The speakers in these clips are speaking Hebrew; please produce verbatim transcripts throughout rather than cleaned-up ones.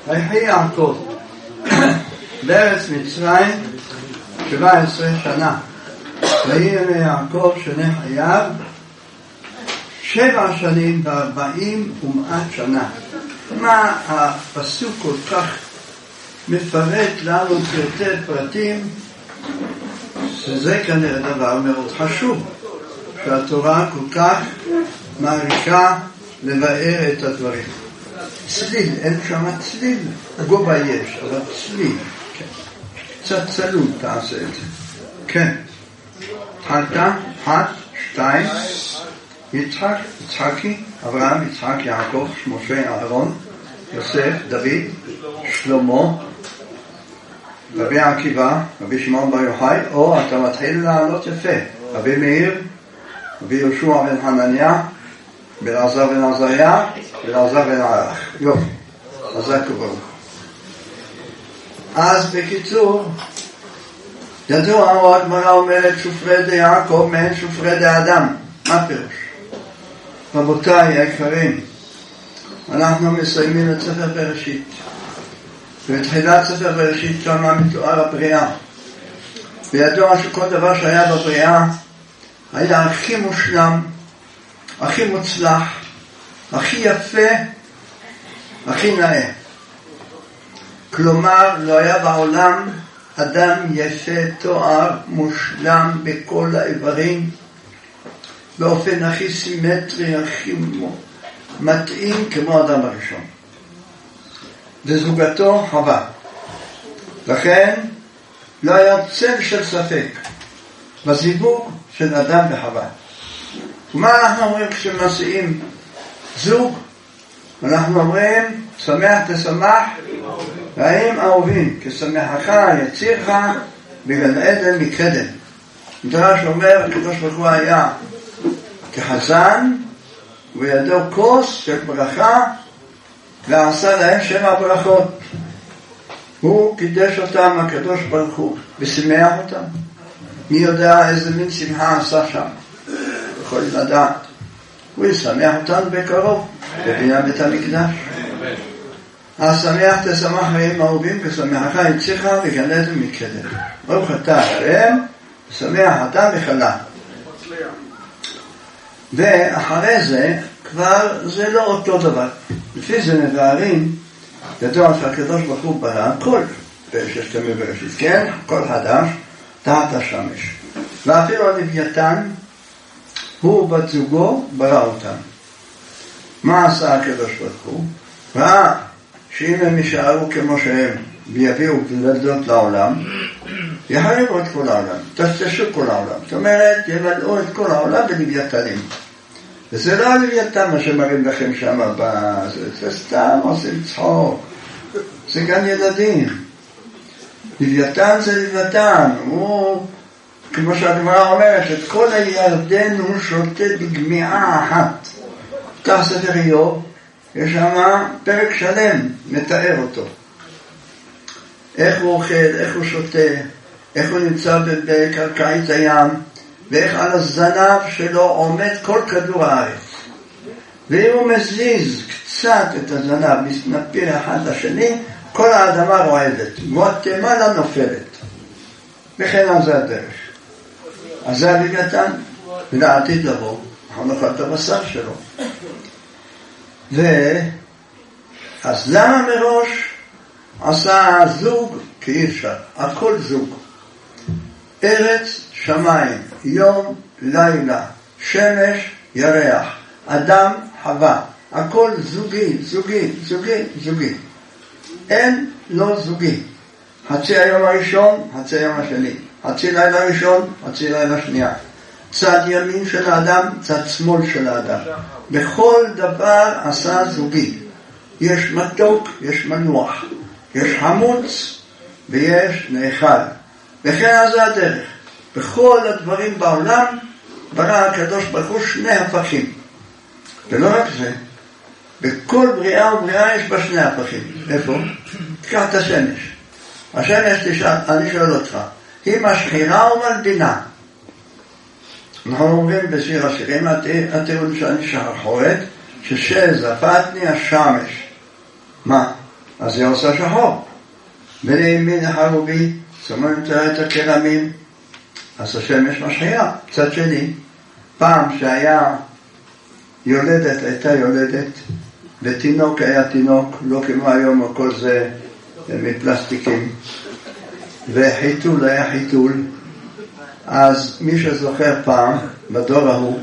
ויחי יעקב בארץ מצרים שבע עשרה שנה, ויהי ליעקב שני חייו שבע שנים וארבעים ומעט שנה. מה הפסוק כל כך מפרט לנו פרטי פרטים, שזה כנראה דבר מאוד חשוב, שהתורה כל כך מעריכה לבאר את הדברים. צליל, אין שם צליל, גובה יש, אבל צליל, כן. קצת צלול תעשה את זה. כן. התחלת, אחת, שתיים, יצחק, יצחקי, אברהם, יצחק, יעקב, משה, אהרון, יוסף, דוד, שלמה, רבי עקיבא, רבי שמעון בר יוחאי, או אתה מתחיל לעלות יפה, רבי מאיר, רבי יהושע בן חנניה, בן עזר בן עזריה, בן עזר בן ערך. יופי, אז זה כבר. אז בקיצור, ידוע, או הגמרא אומרת שופרי די יעקב מעין שופרי די אדם. מה פירוש? רבותיי היקרים, אנחנו מסיימים את ספר בראשית. ובתחילת ספר בראשית שם מתואר הבריאה. וידוע שכל דבר שהיה בבריאה היה הכי מושלם, הכי מוצלח, הכי יפה, הכי נאה. כלומר, לא היה בעולם אדם יפה, תואר, מושלם בכל האיברים, באופן הכי סימטרי, הכי מתאים כמו האדם הראשון. וזוגתו חווה. לכן לא היה צל של ספק בזיווג של אדם וחווה. ומה אנחנו אומרים כשמנשאים זוג? אנחנו אומרים שמח תשמח רעים אהובים, כשמחך יצירך בגן עדן מקדם. מדרש אומר הקדוש ברוך הוא היה כחזן ובידו כוס של ברכה ועשה להם שבע ברכות. הוא קידש אותם הקדוש ברוך הוא ושימח אותם. מי יודע איזה מין שמחה עשה שם, יכול לדעת. הוא ישמח אותנו בקרוב בבניין בית המקדש. אז שמח תשמח רעים אהובים, כשמחך יצירך בגן עדן מקדם. ברוך אתה השם, שמח אתה וכלה. ואחרי זה כבר זה לא אותו דבר. לפי זה מבארים, ידוע שהקדוש ברוך הוא ברא הכל בששת ימים בראשית, כן? כל חדש תחת השמש. ואפילו הלוויתן הוא בת זוגו ברא אותם. מה עשה הקדוש ברוך הוא? ראה שאם הם יישארו כמו שהם ויביאו גלדות לעולם, יחריבו את כל העולם, תשתשו כל העולם. זאת אומרת, יבלעו את כל העולם בלוויתנים. וזה לא הלוויתן מה שמראים לכם שם, זה, זה סתם עושים צחוק. זה גם ילדים. לוויתן זה לוויתן, הוא, כמו שהגמרא אומרת, את כל הירדן הוא שותה בגמיעה אחת. כך ספר איוב, יש שם פרק שלם, מתאר אותו. איך הוא אוכל, איך הוא שותה, איך הוא נמצא בקרקעית הים, ואיך על הזנב שלו עומד כל כדור הארץ. ואם הוא מזיז קצת את הזנב, מסנפיר אחד לשני, כל האדמה רועדת, גואטמלה נופלת. וכן על זה הדרך. אז זה הלוויתן, ולעתיד לבוא, אנחנו נאכל את הבשר שלו. ו... אז למה מראש עשה זוג? כי אי אפשר, הכל זוג. ארץ, שמיים, יום, לילה, שמש, ירח, אדם, חווה. הכל זוגי, זוגי, זוגי, זוגי. אין לא זוגי. חצי היום הראשון, חצי היום השני. חצי לילה ראשון, חצי לילה שנייה. צד ימין של האדם, צד שמאל של האדם. בכל דבר עשה זוגי. יש מתוק, יש מנוח. יש חמוץ ויש נאכל. וכן על זה הדרך. בכל הדברים בעולם ברא הקדוש ברוך הוא שני הפכים. ולא רק זה, בכל בריאה ובריאה יש בה שני הפכים. איפה? תקח את השמש. השמש תשאל, אני שואל אותך, היא משחירה או מלבינה? אנחנו אומרים בשיר השירים, התיאור שאני שחרחורת, ששזפתני השמש. מה? אז היא עושה שחור. ולימין החרובי, שמים את הכרמים, אז השמש משחייה. צד שני, פעם שהיה יולדת, הייתה יולדת, ותינוק היה תינוק, לא כמו היום, הכל זה מפלסטיקים, וחיתול היה חיתול. אז מי שזוכר פעם, בדור ההוא,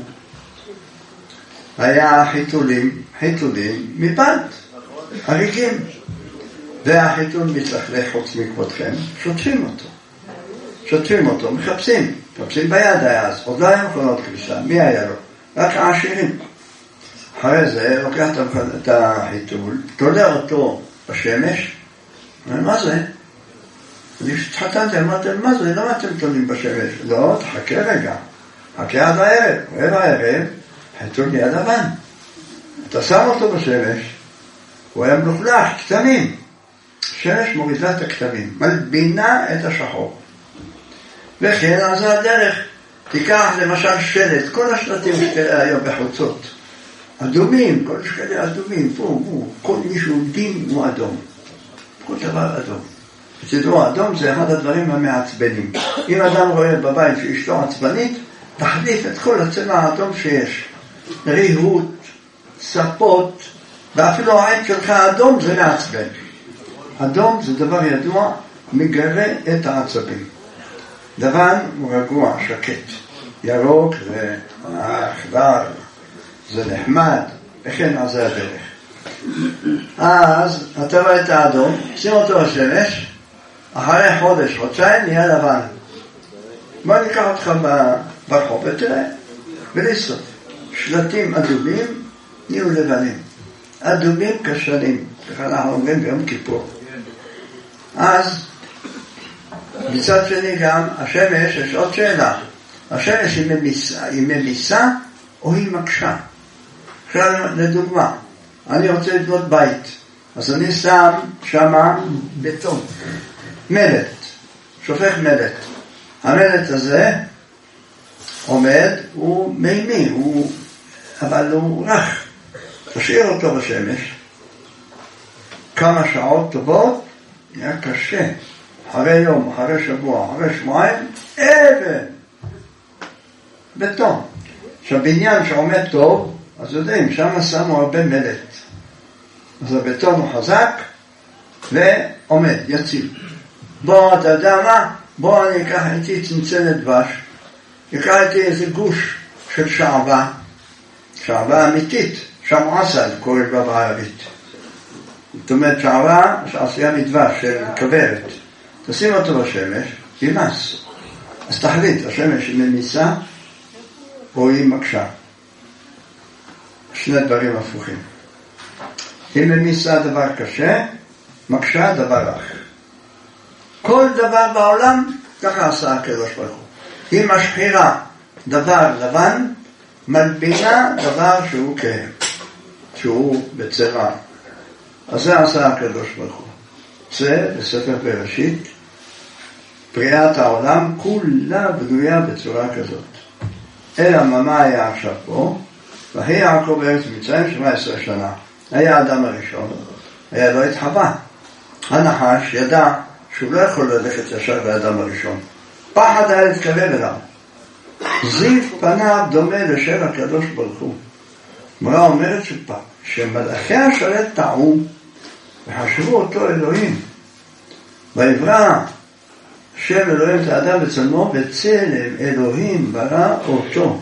היה חיתולים, חיתולים מבד, הריגים. והחיתול מצלח חוץ מכבודכם, שוטפים אותו. שוטפים אותו, מחפשים, מחפשים ביד היה אז, עוד לא היה מכונות כביסה, מי היה לו? רק העשירים. אחרי זה לוקח את החיתול, תולה אותו בשמש, מה זה? אני התחתנתי, אמרתי, מה זה? למה אתם תולים בשמש? לא, תחכה רגע, חכה עד הערב, רבע הערב, חיתול ליד לבן. אתה שם אותו בשמש, הוא היה מלוכלך, כתמים. שמש מורידה את הכתמים, מלבינה את השחור. וכן, אז הדרך, תיקח למשל שלט, כל השלטים שכאלה היום בחוצות, אדומים, כל שכאלה אדומים, פה, פה, כל מישהו דין הוא אדום. כל דבר אדום. ותדעו, אדום זה אחד הדברים המעצבנים. אם אדם רואה בבית שאשתו עצבנית, תחליף את כל הצבע האדום שיש. ריהוט, ספות, ואפילו העין שלך אדום זה מעצבן. אדום זה דבר ידוע, מגרה את העצבים. לבן הוא רגוע, שקט. ירוק זה חבר, זה נחמד, וכן אז זה הדרך. אז אתה רואה את האדום, שים אותו בשמש, אחרי חודש, חודשיים, נהיה לבן. בוא ניקח אותך ברחוב ותראה, ולסוף. שלטים אדומים נהיו לבנים. אדומים כשנים, ככה אנחנו אומרים ביום כיפור. אז מצד שני גם השמש, יש עוד שאלה. השמש היא ממיסה, היא ממיסה או היא מקשה? עכשיו לדוגמה, אני רוצה לבנות בית, אז אני שם שמה בטון, מלט, שופך מלט. המלט הזה עומד, הוא מימי, הוא, אבל הוא רך. תשאיר אותו בשמש, כמה שעות טובות, נהיה קשה. אחרי יום, אחרי שבוע, אחרי שבועיים, אבן, בטון. עכשיו, בניין שעומד טוב, אז יודעים, שם שמו הרבה מלט. אז הבטון הוא חזק, ועומד, יציב. בוא, אתה יודע מה? בוא אני אקח איתי צנצנת דבש, אקח איתי איזה גוש של שעבה, שעבה אמיתית, שם עסל, קוראים בה בערבית. זאת אומרת, שעבה, שעשייה מדבש של כברת. תשים אותו בשמש, ימס. אז תחליט, השמש היא ממיסה, או היא מקשה. שני דברים הפוכים. היא ממיסה דבר קשה, מקשה דבר רך. כל דבר בעולם, ככה עשה הקדוש ברוך הוא. היא משחירה דבר לבן, מלבינה דבר שהוא כהה, שהוא בצבע. אז זה עשה הקדוש ברוך הוא. זה בספר בראשית, בריאת העולם כולה בנויה בצורה כזאת. אלא מה היה עכשיו פה? והיא יעקב בארץ מצרים שבע עשרה שנה. היה האדם הראשון, היה לו את חווה. הנחש ידע שהוא לא יכול ללכת ישר לאדם הראשון. פחד היה להתקרב אליו. זיו פניו דומה לשם הקדוש ברוך הוא. מורה אומרת שפעם, שמלאכי השרת טעו וחשבו אותו אלוהים. ויברא שם אלוהים את האדם בצלמו, בצלם אלוהים ברא אותו.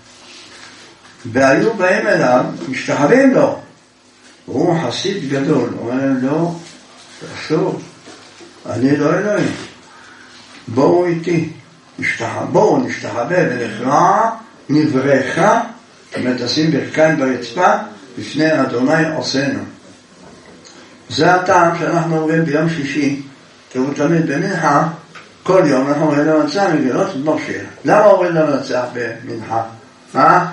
והיו באים אליו, משתחווים לו. הוא חסיד גדול, אומר להם לא, אסור, אני לא אלוהים. בואו איתי, בואו נשתחווה ונכרע, נברכה, זאת אומרת, תשים ברכיים ברצפה, לפני אדוני עושנו. זה הטעם שאנחנו אומרים ביום שישי, תראו תמיד במנחה, כל יום אנחנו אומרים למצע מגלות משה. למה אומרים למצע במנחה? מה?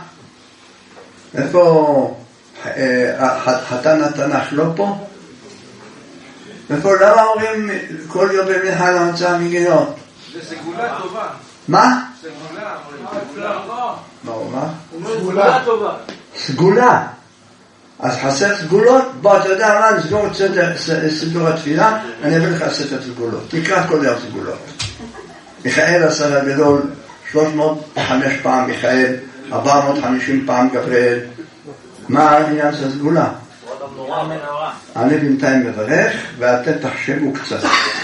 איפה חתן התנ"ך לא פה? איפה למה אומרים כל יום במנחה למצע מגלות? זה סגולה טובה. מה? סגולה. מה הוא אמר? סגולה טובה. סגולה. אז חסר סגולות, בוא, אתה יודע מה, נסגור את סידור התפילה, אני אביא לך ספר סגולות. תקרא כל יום סגולות. מיכאל עשה הגדול, שלוש מאות וחמש פעם מיכאל, ארבע מאות וחמישים פעם גבריאל. מה העניין של הסגולה? אני בינתיים מברך, ואתם תחשבו קצת.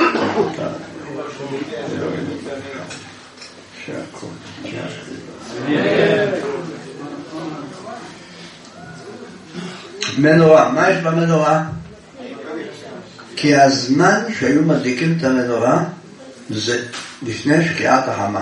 שהכל. מנורה, מה יש במנורה? כי הזמן שהיו מדליקים את המנורה זה לפני שקיעת החמה.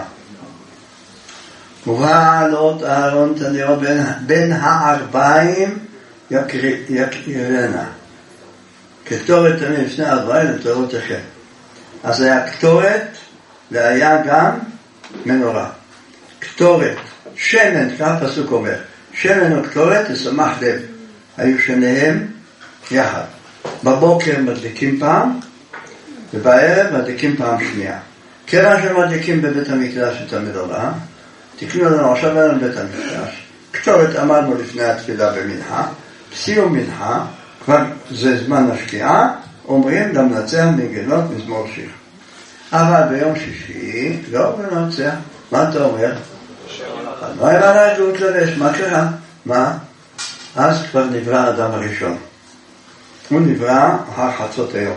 ובעלות אהרון את הנרות בין, בין הערביים יקרירנה. כתורת תמיד לפני הערביים לתורות אחר. אז היה כתורת והיה גם מנורה. כתורת, שמן, כך הפסוק אומר, שמן וכתורת תשמח לב. היו שניהם יחד. בבוקר מדליקים פעם, ובערב מדליקים פעם שנייה. כיוון שמדליקים בבית המקדש את המנורה, תקנו לנו עכשיו לנו בית המקדש. כתורת אמרנו לפני התפילה במנחה, בסיום מנחה, כבר זה זמן השקיעה, אומרים למנצח מנגנות מזמור שיר. אבל ביום שישי, לא מנצח, מה אתה אומר? לא היה לה גאות לבש, מה קרה? מה? אז כבר נברא האדם הראשון. הוא נברא אחר חצות היום.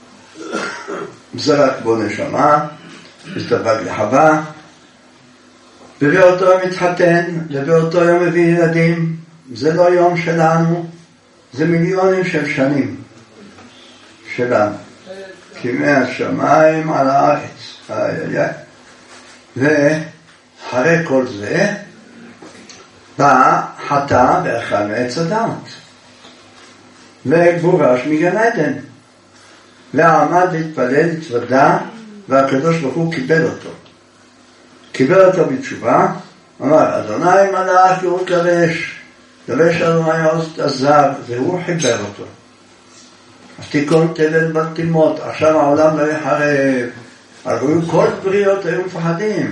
זרק בו נשמה, הסתבק לחווה, ובאותו יום מתחתן, ובאותו יום מביא ילדים. זה לא יום שלנו, זה מיליונים של שנים שלנו. כימי השמיים על הארץ. ואחרי כל זה, בא חטא ואכל מעץ הדעת וגורש מגן עדן ועמד להתפלל התוודה, והקדוש ברוך הוא קיבל אותו קיבל אותו בתשובה. אמר אדוני מלאך יורד לבש לבש אדוני עוז הזר, והוא חיבר אותו. אז תיקון תבל בתימות, עכשיו העולם לא יחרב. הרי כל בריאות היו מפחדים,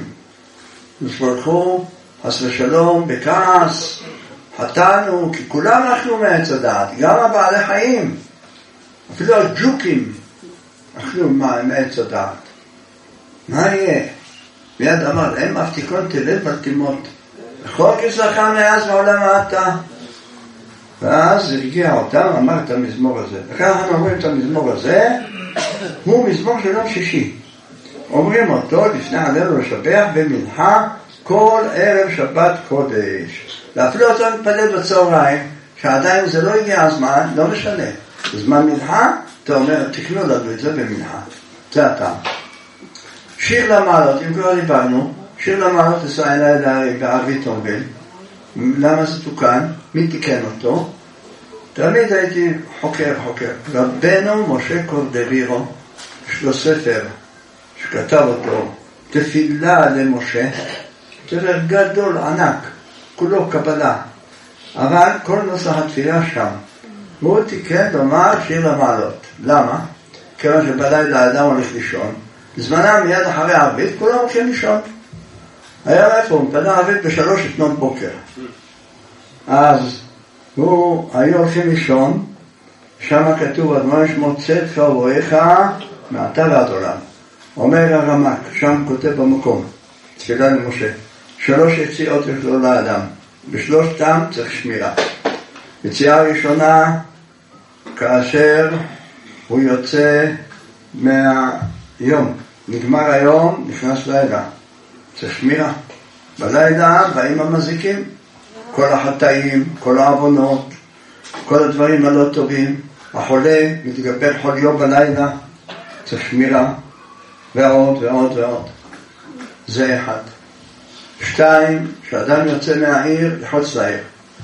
נסברכו חס ושלום בכעס, חטאנו, כי כולם אכלו מעץ הדעת, גם הבעלי חיים, אפילו הג'וקים אכלו מעץ הדעת. מה יהיה? מיד אמר להם, אף תיקון תבל בתימות, וכל כסלחם מאז בעולם העתה. ואז הרגיע אותם, אמר את המזמור הזה. וככה אנחנו אומרים את המזמור הזה, הוא מזמור של יום שישי. אומרים אותו לפני הלל ולשבח במנחה, כל ערב שבת קודש. ואפילו אותו מתפלל בצהריים, שעדיין זה לא הגיע הזמן, לא משנה. בזמן מנחה, אתה אומר, תקנו לנו את זה במנחה. זה הטעם. שיר למעלות, אם כבר דיברנו, שיר למעלות עשה אליי להרי בערבית אומרים. למה זה תוקן? מי תיקן אותו? תמיד הייתי חוקר חוקר. רבנו משה קורדבירו, יש לו ספר שכתב אותו, תפילה למשה, ספר גדול, ענק, כולו קבלה, אבל כל נוסח התפילה שם. הוא תיקן לומר שיר למעלות. למה? כיוון שבלילה האדם הולך לישון, בזמנם מיד אחרי הערבית כולם הולכים לישון. היה איפה, הוא מתפלל ערבית בשלוש לפנות בוקר. אז הוא, היו הולכים לישון, שם כתוב, אדוני שמות צדקה ובואך מעתה ועד עולם. אומר הרמ"ק, שם כותב במקום, תפילה למשה, שלוש יציאות יש לו לאדם, בשלושתם צריך שמירה. יציאה ראשונה, כאשר הוא יוצא מהיום, נגמר היום, נכנס לילה, צריך שמירה. בלילה באים המזיקים, כל החטאים, כל העוונות, כל הדברים הלא טובים, החולה מתגבר חוליו בלילה, צריך שמירה, ועוד ועוד ועוד. זה אחד. שתיים, כשאדם יוצא מהעיר לחוץ לעיר,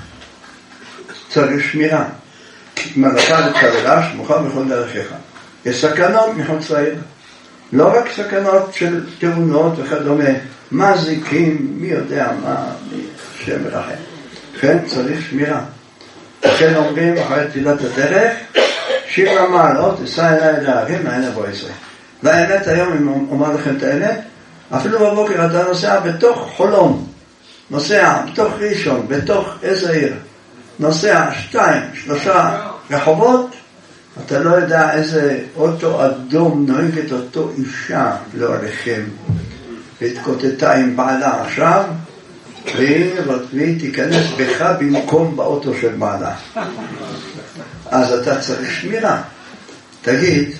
צריך שמירה. מלאכה לצללה, שמוחה בכל דרכיך. יש סכנות מחוץ לעיר. לא רק סכנות של תאונות וכדומה, מזיקים, מי יודע מה, מי שם מרחם. כן, צריך שמירה. לכן אומרים אחרי תפילת הדרך, שיר למעלות, אשא אליי להרים, אין אבוא ישראל. והאמת היום, אם אומר לכם את האמת, אפילו בבוקר אתה נוסע בתוך חולון, נוסע בתוך ראשון, בתוך איזה עיר, נוסע שתיים, שלושה רחובות, אתה לא יודע איזה אוטו אדום נוהגת אותו אישה לא עליכם, והתקוטטה עם בעלה עכשיו, והיא תיכנס בך במקום באוטו של בעלה. אז אתה צריך שמירה. תגיד,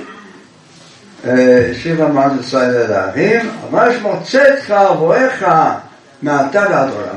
שירה מעד ישראל אל ההרים, ממש מוצאתך ובואך מעתה ועד עולם.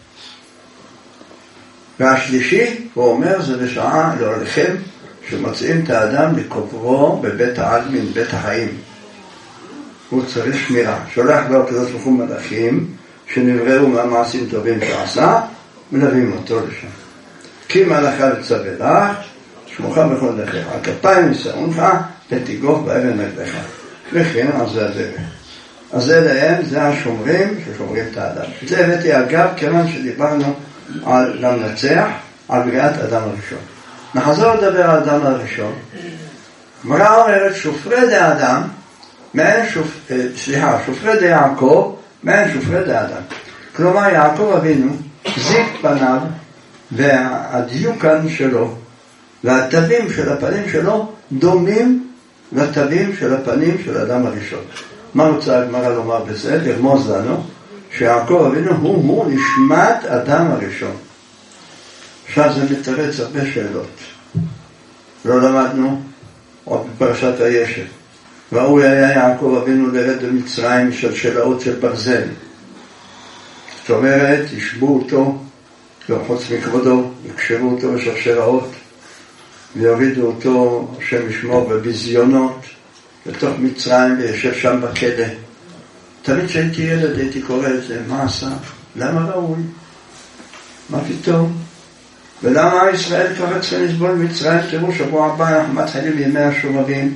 והשלישי, הוא אומר, זה בשעה לעולכם, שמוצאים את האדם לקוברו בבית העלמין, בית החיים. הוא צריך שמירה. שולח לו הקדוש ברוך הוא מלאכים, שנבראו מהמעשים טובים שעשה, מלווים אותו לשם. כי מלאכה וצווה לך, שמוך בכל דרכך, על כפיים ישאונך, ותיגוף באבן נגדך. וכן, אז זה הדרך. אז אלה הם, זה השומרים ששומרים את האדם. זה הבאתי אגב, כיוון שדיברנו על למנצח, על בריאת אדם הראשון. נחזור לדבר על אדם הראשון. מראה אומרת, שופרי דה אדם, מעין שופ... סליחה, שופרי דה יעקב, מעין שופרי דה אדם. כלומר, יעקב אבינו, זיק פניו, והדיוקן שלו, והטבים של הפנים שלו, דומים לטבים של הפנים של האדם הראשון. מה רוצה הגמרא לומר בזה? לרמוז לנו, שיעקב אבינו הוא, הוא נשמת אדם הראשון. עכשיו זה מתרץ הרבה שאלות. לא למדנו עוד בפרשת הישב. ראוי היה יעקב אבינו לרד במצרים של שלאות של ברזל. זאת אומרת, ישבו אותו, לא חוץ מכבודו, יקשרו אותו בשרשראות, ויורידו אותו, השם ישמור, בביזיונות, לתוך מצרים, וישב שם בכלא. תמיד שהייתי ילד הייתי קורא את זה, מה עשה? למה ראוי? מה פתאום? ולמה ישראל כבר צריכים לסבול מצרים? תראו, שבוע הבא אנחנו מתחילים ימי השובבים,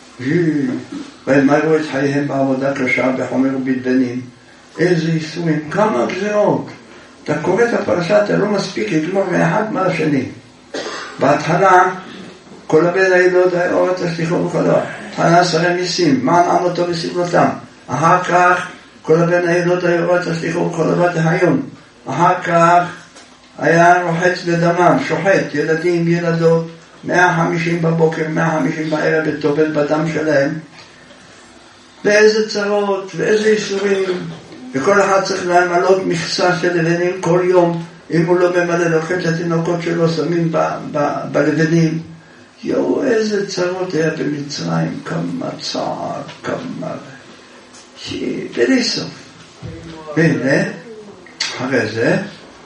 והם מראו את חייהם בעבודה קשה בחומר ובדבנים. איזה ייסורים, כמה גזירות. אתה קורא את הפרשה, אתה לא מספיק לגמור מאחד מהשני. בהתחלה, כל הבן הילוד האור תשליחו בכל אור. התחלה עשרה ניסים, מה נעם אותו בסבלותם. אחר כך, כל הבן הילוד האור תשליחו בכל אור תחיון. אחר כך, היה רוחץ בדמם, שוחט, ילדים, ילדות, מאה וחמישים בבוקר, מאה וחמישים בערב, וטובל בדם שלהם. ואיזה צרות, ואיזה איסורים, וכל אחד צריך למלות מכסה של לבנים כל יום, אם הוא לא ממלא, לוקחת לתינוקות שלו, שמים בלבנים. יואו, איזה צרות היה במצרים, כמה צער, כמה... בלי סוף. והנה, אחרי זה,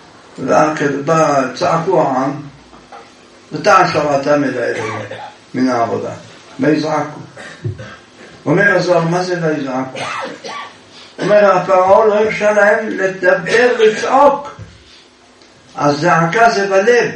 צעקו העם, ותען שרתם אל האלוהים מן העבודה. ויזעקו. אומר הזוהר, מה זה ויזעקו? אומר, הפרעה לא הרשה להם לדבר, לצעוק. אז זעקה זה בלב.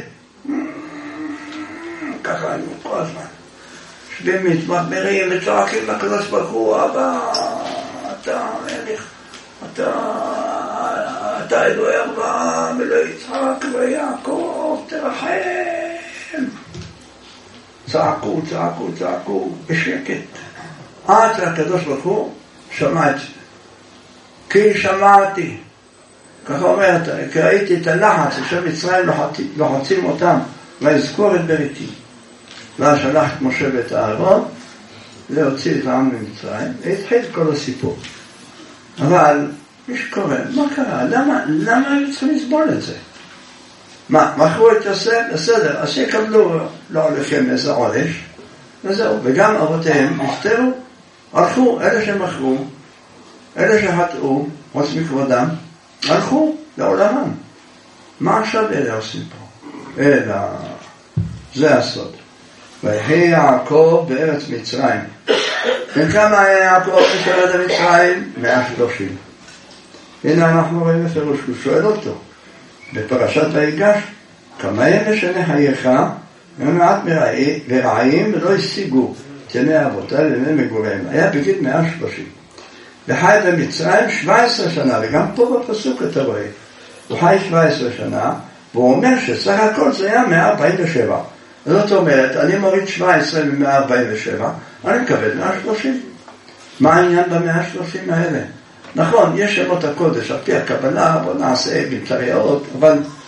ככה היינו כל הזמן. שבים מתמחמרים וצועקים לקדוש ברוך הוא, אבא, אתה מלך, אתה, אתה אלוהי אברהם, אלוהי יצחק ויעקב, תרחם. צעקו, צעקו, צעקו, בשקט. עד שהקדוש ברוך הוא שמע את זה. כי שמעתי. ככה אומרת, כי ראיתי את הלחץ, אשר מצרים לוחצים אותם, ויזכור את בריתי. ואז שלח את משה ואת הארון, להוציא את העם ממצרים, והתחיל כל הסיפור. אבל, מי שקורא, מה קרה? למה, למה היו צריכים לסבול את זה? מה, מכרו את יוסף? בסדר, אז שיקבלו לא עליכם איזה עונש, וזהו, וגם אבותיהם נפטרו, הלכו, אלה שמכרו, אלה שחטאו, חוץ מכבודם, הלכו לעולמם. מה עכשיו אלה עושים פה? אלא, זה הסוד. ויחי יעקב בארץ מצרים. וכמה היה יעקב בשרד המצרים? מאה ושלושים. הנה אנחנו רואים בפירוש, הוא שואל אותו, בפרשת ויגש, כמה ימי שני חייך, ומעט ורעים ולא השיגו את ימי אבותיי וימי מגוריהם. היה בגיל מאה ושלושים. וחי במצרים שבע עשרה שנה, וגם פה בפסוק אתה רואה, הוא חי שבע עשרה שנה, והוא אומר שסך הכל זה היה מאה ארבעים ושבע. זאת אומרת, אני מוריד שבע עשרה מ-מאה ארבעים ושבע, אני מקבל מאה ושלושים. מה העניין ב-מאה ושלושים האלה? נכון, יש שמות הקודש, על פי הקבלה, בוא נעשה בצריות, אבל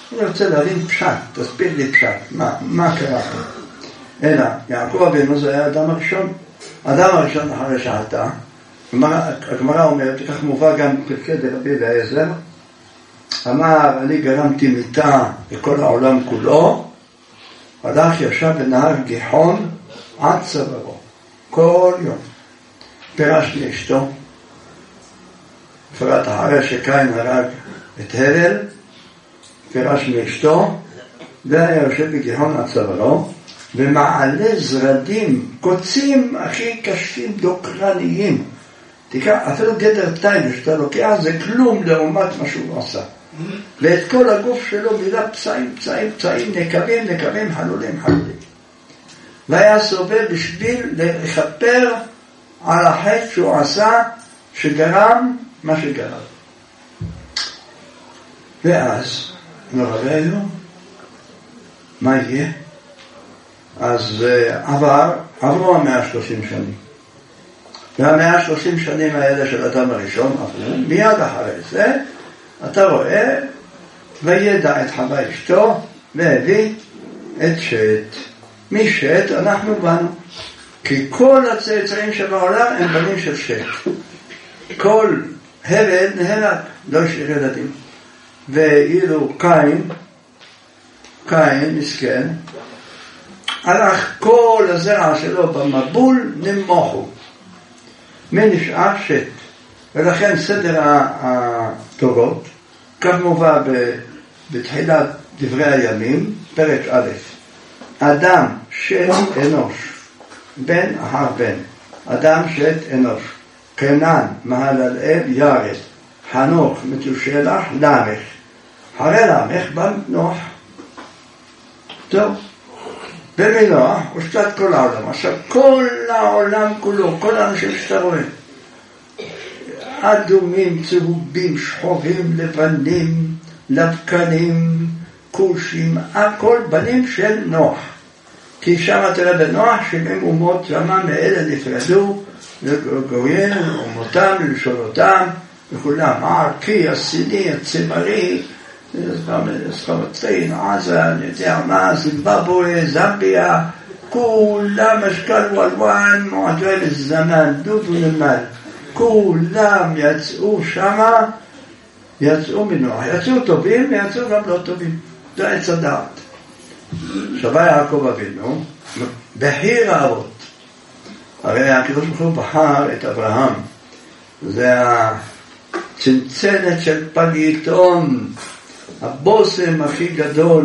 אני רוצה להבין פשט, תסביר לי פשט, מה, מה קרה פה? אלא, יעקב אבינו זה היה האדם הראשון. האדם הראשון אחרי שעתה, הגמרא אומרת, כך מובא גם בפרקי דרבי אליעזר, אמר, אני גרמתי מיתה לכל העולם כולו, הלך ישב בנהר גיחון עד צווארו, כל יום. פירש לאשתו, בפרט אחרי שקין הרג את הבל, פירש מאשתו, והיה יושב בגיחון עד צווארו, ומעלה זרדים, קוצים הכי קשים, דוקרניים. תקרא, אפילו גדר טייל שאתה לוקח, זה כלום לעומת מה שהוא עשה. ואת כל הגוף שלו מילה פצעים, פצעים, פצעים, נקבים, נקבים, חלולים, חלולים. והיה סובל בשביל לכפר על החטא שהוא עשה, שגרם מה שגרם. ואז, נוראנו, מה יהיה? אז עבר, עברו המאה שלושים שנים. והמאה שלושים שנים האלה של אדם הראשון, עברו, מיד אחרי זה, אתה רואה, וידע את חווה אשתו, והביא את שת. משת אנחנו באנו. כי כל הצאצאים שבעולם הם בנים של שת. כל הבל נהרג, לא השאיר ילדים. ואילו קין, קין מסכן, הלך כל הזרע שלו במבול נמוכו. מנשאר שת. ולכן סדר התורות, כך מובא בתחילת דברי הימים, פרק א', אדם שת אנוש, בן אחר בן, אדם שת אנוש, קנן מהללאל ירד, חנוך מתושלח למך, אחרי למך בא נוח. טוב, במנוח הושתת כל העולם. עכשיו כל העולם כולו, כל האנשים שאתה רואה, אדומים, צהובים, שחורים, לבנים, לבקנים, כושים, הכל בנים של נוח. כי שם תראה בנוח שבעים אומות שמה מאלה נפרדו, לגויים, אומותם, ללשונותם, וכולם, הערכי, הסיני, הצמרי, סחרצין, עזה, אני יודע מה, זימבבואה, זמביה, כולם משקל וולוואן, מועדווי לזמן, דוד ונמל. כולם יצאו שמה, יצאו מנוח, יצאו טובים, יצאו גם לא טובים. זה עץ הדעת. שווה יעקב אבינו, בחיר האבות. הרי הקדוש ברוך הוא בחר את אברהם. זה הצנצנת של פגיתון, הבוסם הכי גדול,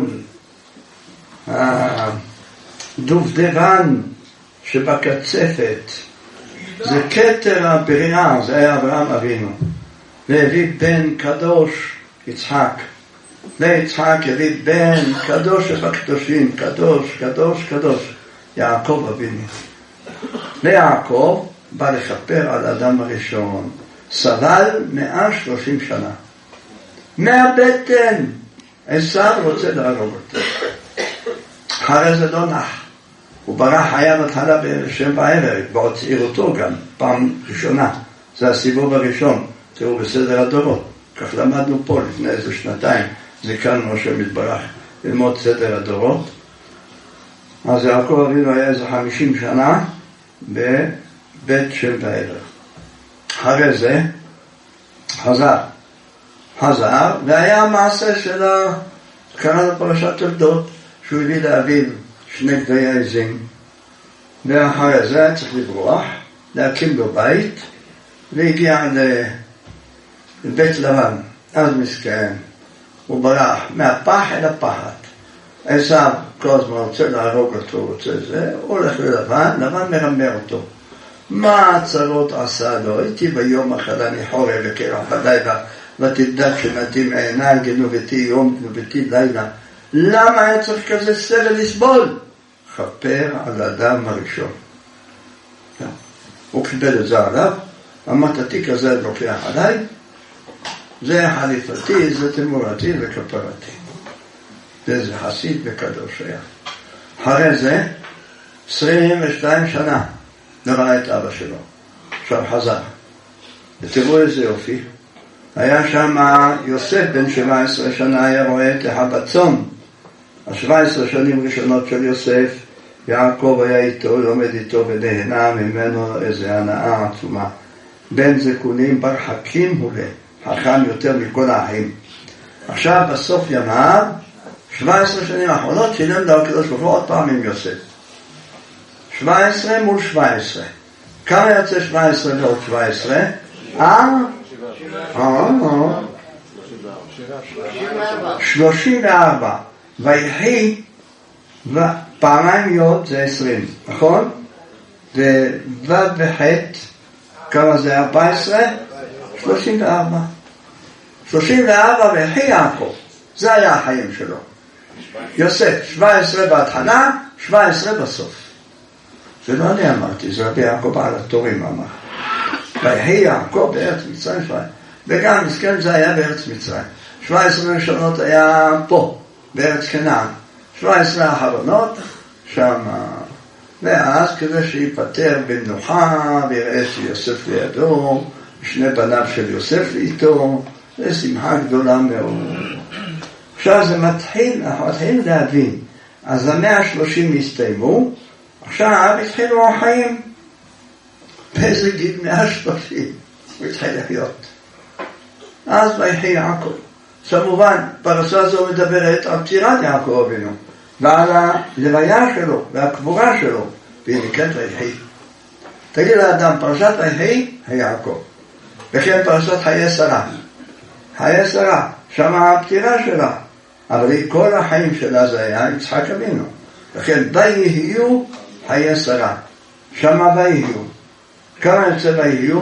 הדובדבן שבקצפת. זה כתר הבריאה, זה היה אברהם אבינו. והביא בן קדוש יצחק. ליצחק הביא בן קדוש שבקדושים, קדוש, קדוש, קדוש. יעקב אבינו. ליעקב בא לכפר על האדם הראשון. סבל מאה ושלושים שנה. מהבטן. עשיו רוצה להרוג אותו. אחרי זה לא נח. הוא ברח היה בהתחלה בשם בערב, בעוד צעירותו גם, פעם ראשונה. זה הסיבוב הראשון, תראו בסדר הדורות. כך למדנו פה לפני איזה שנתיים, זיכרנו השם יתברך ללמוד סדר הדורות. אז יעקב אבינו היה איזה חמישים שנה בבית שם בערב. אחרי זה חזר, חזר, והיה המעשה של קראנו פרשת תולדות, שהוא הביא לאביו שני גדי העזים, ואחרי זה היה צריך לברוח, להקים לו בית, והגיע לבית לבן. אז מסכן, הוא ברח מהפח אל הפחד. עשיו כל הזמן רוצה להרוג אותו, רוצה זה, הוא הולך ללבן, לבן מרמה אותו. מה הצרות עשה לו? הייתי ביום אחד אני חורב וקרח בלילה, ותדעת שנתים עיניי, גנובתי יום, גנובתי לילה. למה היה צריך כזה סבל לסבול? חפר על האדם הראשון. הוא קיבל את זה עליו, המתתי כזה לוקח עליי, זה חליפתי, זה תמורתי וכפרתי. וזה חסיד וקדוש היה. אחרי זה, עשרים ושתיים שנה, נראה את אבא שלו. עכשיו חזר. ותראו איזה יופי. היה שם יוסף בן שבע עשרה שנה, היה רואה את הבצון. השבע עשרה שנים ראשונות של יוסף, יעקב היה איתו, לומד איתו ונהנה ממנו איזה הנאה עצומה. בן זקונים ברחקים הוא לה, חכם יותר מכל האחים. עכשיו בסוף ימיו, שבע עשרה שנים האחרונות, שילם דבר הקדוש ברוך הוא עוד פעם עם יוסף. שבע עשרה מול שבע עשרה. כמה יוצא שבע עשרה ועוד שבע עשרה? אה? אה? שלושים וארבע. ויחי פעמיים יוד זה עשרים, נכון? וו' וחטא, כמה זה ארבע עשרה? שלושים וארבע. שלושים וארבע ויחי יעקב. זה היה החיים שלו. יוסף, שבע עשרה בהתחלה, שבע עשרה בסוף. זה לא אני אמרתי, זה רבי יעקב על התורים אמר. ויחי יעקב בארץ מצרים, וגם מסכן זה היה בארץ מצרים. שבע עשרה ראשונות היה פה, בארץ כנען. שבע עשרה האחרונות, שם. ואז כדי שיפטר במנוחה, ויראה שיוסף לידו, שני בניו של יוסף איתו, זה שמחה גדולה מאוד. עכשיו זה מתחיל, אנחנו מתחילים להבין. אז המאה השלושים הסתיימו, עכשיו התחילו החיים. באיזה גיל מאה שלושים הוא התחיל להיות. אז ויחי יעקב. כמובן, פרשה זו מדברת על פטירת יעקב אבינו, ועל הלוויה שלו, והקבורה שלו, והיא נקראת ויחי. תגיד לאדם, פרשת ויחי, יעקב. וכן פרשת חיי שרה. חיי שרה, שמה הפטירה שלה. אבל כל החיים שלה זה היה יצחק אבינו. וכן, ויהיו חיי שרה. שמה ויהיו. כמה יוצא ויהיו?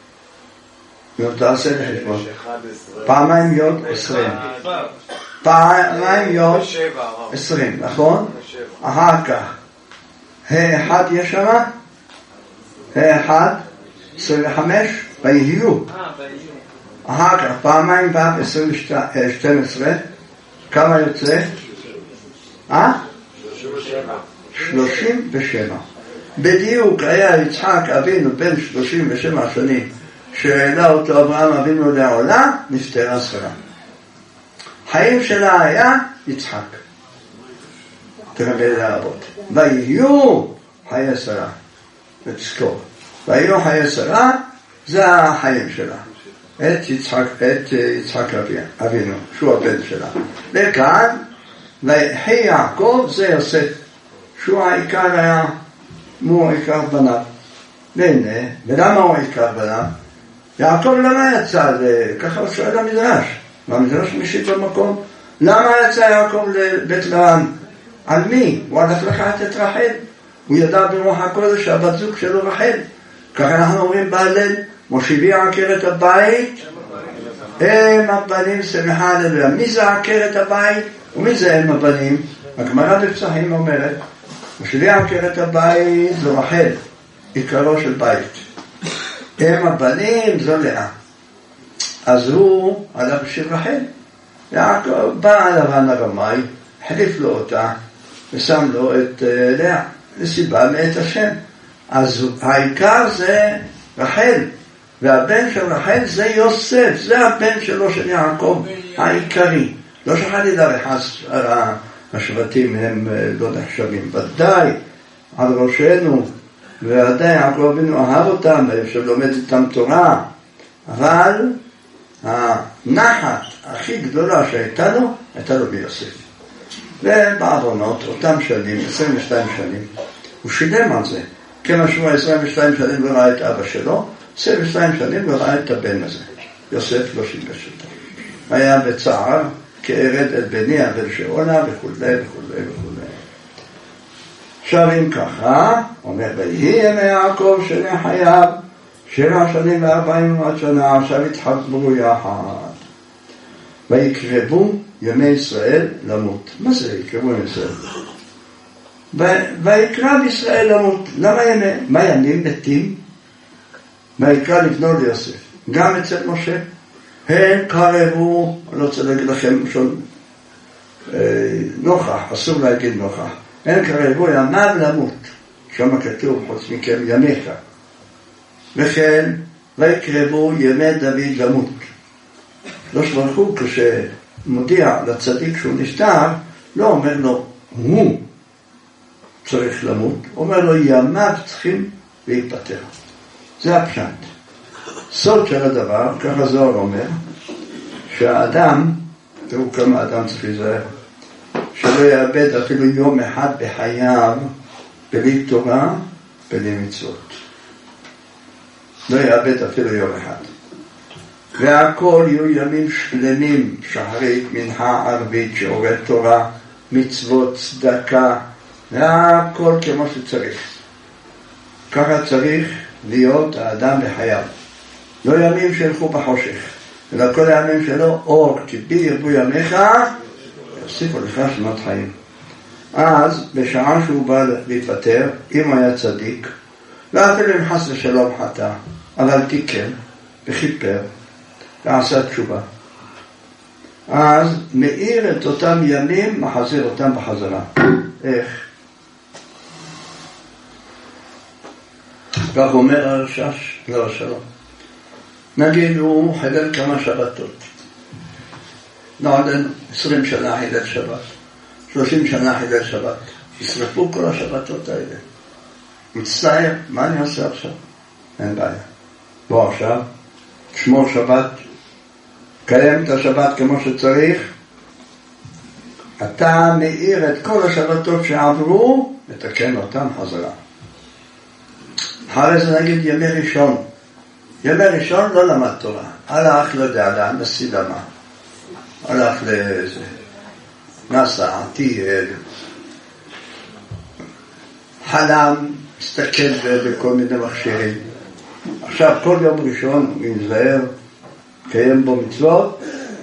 תעשה לחשבון. פעמיים יוד עשרים. פעמיים יוד עשרים, נכון? אחר כך. האחד יש שמה? האחד עשרים וחמש ויהיו. אחר כך פעמיים ו' עשרים ושתים עשרה. כמה יוצא? אה? שלושים ושבע. בדיוק היה יצחק אבינו בן שלושים ושבע שנים שהעלה אותו אברהם אבינו לעולם, נפטרה שרה. חיים שלה היה יצחק. תראה להרבות. ויהיו חיי שרה. ותזכור. ויהיו חיי שרה, זה החיים שלה. את יצחק, את יצחק אבינו, שהוא הבן שלה. וכאן, ויחי יעקב זה יוסף, שהוא העיקר היה, הוא העיקר בניו. והנה, ולמה הוא העיקר בניו? יעקב למה יצא? ככה הוא שואל המדרש. והמדרש משיב במקום. למה יצא יעקב לבית לבן? על מי? הוא הלך לקחת את רחל. הוא ידע ברוח הקודש שהבת זוג שלו רחל. ככה אנחנו אומרים בהלל, מושיבי עקרת הבית, הם הבנים שמחה הללויה. מי זה עקרת הבית? ומי זה הם הבנים? הגמרא בפסחים אומרת, מושיבי עקרת הבית זו רחל, עיקרו של בית. הם הבנים זו לאה. אז הוא הלך בשביל רחל. יעקב בא לבן הרמאי, החליף לו אותה, ושם לו את לאה, לסיבה מאת השם. אז העיקר זה רחל, והבן של רחל זה יוסף, זה הבן שלו של יעקב העיקרי. לא שחלילה וחס השבטים הם לא נחשבים, ודאי על ראשנו, ועדיין יעקב אבינו אהב אותם, שלומד איתם תורה, אבל הנחת הכי גדולה שהייתה לו, הייתה לו ביוסף. ובעוונות, אותם שנים, עשרים ושתיים שנים, הוא שילם על זה. כמה שהוא עשרים ושתיים שנים לא ראה את אבא שלו, עשרים ושתיים שנים לא ראה את הבן הזה. יוסף לא שימש אותו. היה בצער, כארד את בני אבל שאולה וכו' וכו' וכו'. עכשיו אם ככה, אומר, ויהי ימי יעקב שני חייו, שבע שנים וארבעים ועד שנה, עכשיו התחברו יחד. ויקרבו ימי ישראל למות. מה זה יקרבו ימי ישראל? ויקרב ישראל למות. למה ימי? מה ימים מתים? ויקרא לבנו ליוסף. גם אצל משה. הם קרבו, אני לא רוצה להגיד לכם שום נוכח, אסור להגיד נוכח. הם קרבו ימיו למות. שם כתוב חוץ מכם ימיך. וכן, ויקרבו ימי דוד למות. הקדוש ברוך הוא כשמודיע לצדיק שהוא נפטר, לא אומר לו, הוא צריך למות, אומר לו, ימיו צריכים להיפטר. זה הפשט. סוד של הדבר, ככה זוהר אומר, שהאדם, תראו כמה אדם צריך להיזהר, שלא יאבד אפילו יום אחד בחייו, בלי תורה, בלי מצוות. לא יאבד אפילו יום אחד. והכל יהיו ימים שלמים, שחרית, מנחה, ערבית, שיעורי תורה, מצוות, צדקה, והכל כמו שצריך. ככה צריך להיות האדם בחייו. לא ימים שילכו בחושך, אלא כל הימים שלו אור, כי בי ירבו ימיך, יוסיפו לך שנות חיים. אז בשעה שהוא בא להתפטר, אם היה צדיק, ואפילו אם חס ושלום חטא, אבל תיקן וכיפר ועשה תשובה, אז מאיר את אותם ימים, מחזיר אותם בחזרה. איך? כך אומר הרשש, לא שלום. נגיד הוא חילל כמה שבתות, נועדן עשרים שנה חילל שבת, שלושים שנה חילל שבת, ישרפו כל השבתות האלה. מצטער, מה אני עושה עכשיו? אין בעיה. בוא עכשיו, תשמור שבת, קיים את השבת כמו שצריך, אתה מאיר את כל השבתות שעברו, ותקן אותם חזרה. אחרי זה נגיד ימי ראשון. ימי ראשון לא למד תורה, הלך לדעה, לסידמה, הלך לזה, נסע, טייל, חלם, מסתכל בכל מיני מכשירים. עכשיו כל יום ראשון להיזהר, קיים בו מצוות,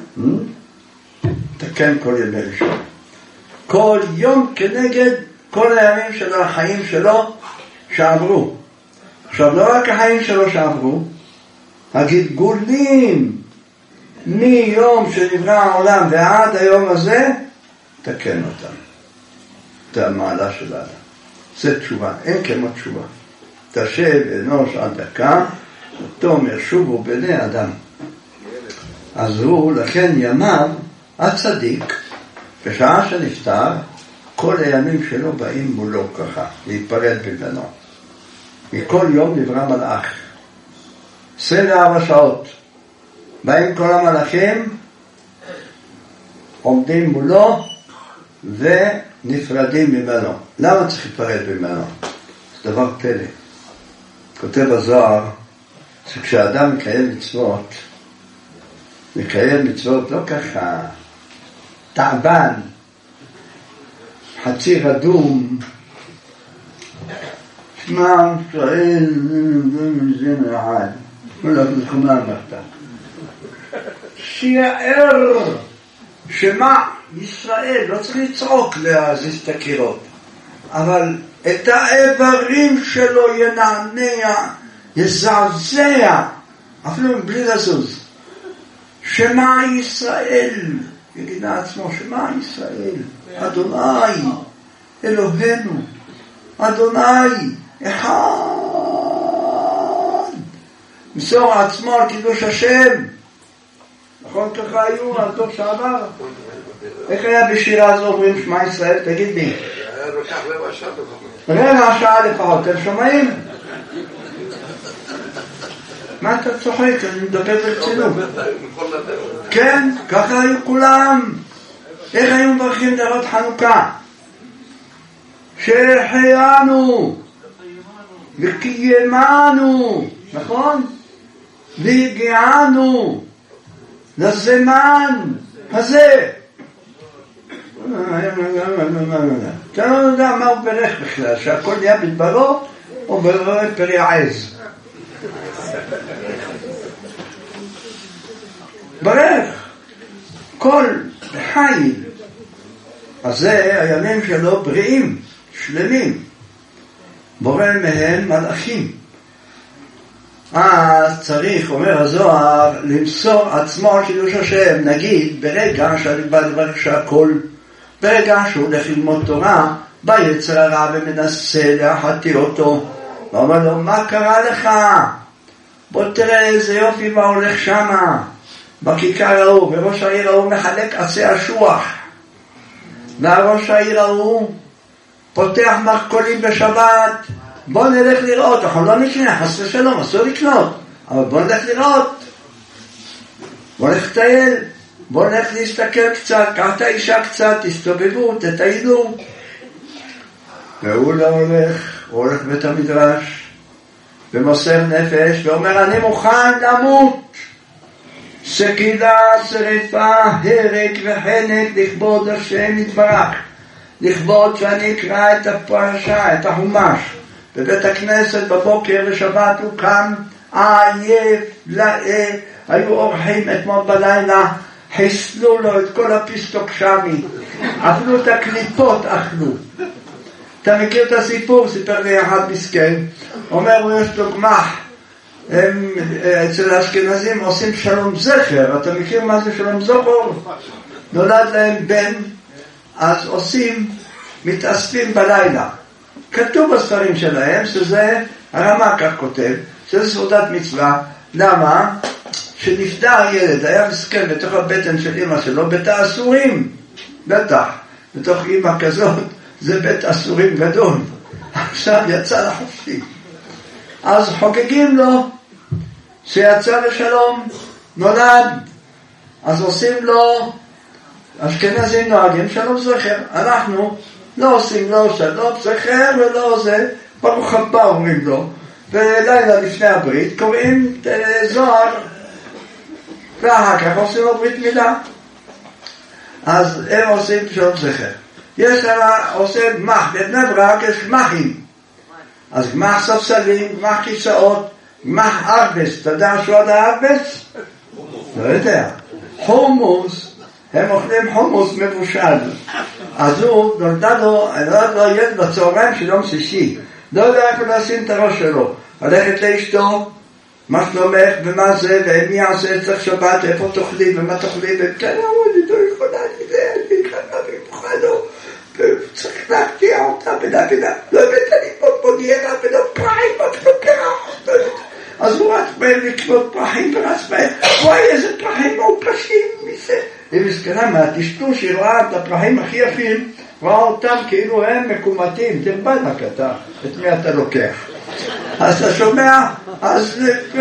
תקן כל ימי ראשון. כל יום כנגד כל הימים של החיים שלו שעברו. עכשיו לא רק החיים שלו שעברו, הגלגולים מיום שנברא העולם ועד היום הזה, תקן אותם. זה המעלה של האדם. זה תשובה, אין כמו תשובה. תשב אנוש עד דקה, ותאמר שובו בני אדם. אז הוא, לכן ימיו, הצדיק, בשעה שנפטר, כל הימים שלו באים מולו ככה, להתפרד בבנו. מכל יום נברא מלאך. עשרים וארבע שעות. באים כל המלאכים, עומדים מולו, ונפרדים ממנו. למה צריך להתפרד ממנו? זה דבר פלא. כותב הזוהר, שכשאדם מקיים מצוות, מקיים מצוות לא ככה, תעבן, חצי רדום, שמע ישראל, זה נרעד, ולא תזכום להמחתה. שיער, שמע ישראל, לא צריך לצעוק להזיז את הקירות, אבל את האיברים שלו ינענע, יזעזע, אפילו בלי לזוז. שמע ישראל, יגיד לעצמו, שמע ישראל, אדוני, אלוהינו, אדוני, אחד. מסור עצמו על קידוש השם. נכון ככה היו על דור שעבר? איך היה בשירה הזו אומרים שמע ישראל? תגיד לי. רבע שעה לפחות, אתם שומעים? מה אתה צוחק? אני מדבר ברצינות. כן, ככה היו כולם. איך היו מברכים נרות חנוכה? שהחיינו וקיימנו, נכון? והגיענו לזמן הזה. אתה לא יודע מה הוא ברך בכלל, שהכל נהיה בדברו או ברואה פרי העז. ברך כל חיל. אז זה הימים שלו בריאים, שלמים. בורא מהם מלאכים. אז צריך, אומר הזוהר, למסור עצמו על קידוש השם. נגיד, ברגע שאני בא לברך שהכל, ברגע שהוא הולך ללמוד תורה, בא יצר הרע ומנסה להחטיא אותו. ואומר לו, מה קרה לך? בוא תראה איזה יופי מה הולך שמה. בכיכר ההוא, וראש העיר ההוא מחלק עצי אשוח, והראש העיר ההוא פותח מרכולים בשבת, בוא נלך לראות, אנחנו לא נקנה, חס ושלום, אסור לקנות, אבל בוא נלך לראות, בוא נלך לטייל, בוא נלך להסתכל קצת, קח את האישה קצת, תסתובבו, תטיילו. והוא לא הולך, הוא הולך בית המדרש, ומוסר נפש, ואומר, אני מוכן למות, סקילה, שריפה, הרג וחנק, לכבוד השם יתברך, לכבוד שאני אקרא את הפרשה, את החומש, בבית הכנסת בבוקר ושבת הוא קם, עייף, לאה, היו אורחים אתמול בלילה, חיסלו לו את כל הפיסטוק שמי, אכלו את הקליפות, אכלו. אתה מכיר את הסיפור? סיפר לי אחד מסכן, אומר הוא יש לו גמח, הם אצל האשכנזים עושים שלום זכר, אתה מכיר מה זה שלום זכר? נולד להם בן, אז עושים, מתאספים בלילה. כתוב בספרים שלהם שזה, הרמ"א כך כותב, שזה סעודת מצווה. למה? שנפטר ילד, היה מסכן בתוך הבטן של אמא שלו, בית האסורים, בטח, בתוך אמא כזאת, זה בית אסורים גדול. עכשיו יצא לחופשי. אז חוגגים לו שיצא לשלום, נולד. אז עושים לו, אשכנזים נוהגים שלום זכר. אנחנו לא עושים לו שלום זכר ולא זה, ברוך הבא אומרים לו. ולילה לפני הברית קוראים זוהר, ואחר כך עושים לו ברית מילה. אז הם עושים שלום זכר. יש להם עושה גמח, בבני ברק יש גמחים. אז גמח ספסלים, גמח כיסאות, גמח ארבס. אתה יודע שהוא עד הארבס? לא יודע. חומוס, הם אוכלים חומוס מבושל. אז הוא נולדה לו, נולד לו ילד בצהריים של יום שישי. לא יודע איך לשים את הראש שלו. הלכת לאשתו, מה שלומך ומה זה, ומי יעשה צריך שבת, ואיפה תאכלי ומה תאכלי, וכאלה, אני לא יכולה, אני זה, אני ככה, ומוחה לו. וצריך להפתיע אותה בנבינה, לא הבאת לי פה בוגיירה ולא פרחים, עוד לא קרח. אז הוא רץ בהם לקנות פרחים ורץ בהם, וואי איזה פרחים מעופשים מזה. היא מסכנה מהטשטוש, היא רואה את הפרחים הכי יפים, רואה אותם כאילו הם מקומתים, תרבד הקטע, את מי אתה לוקח. אז אתה שומע, אז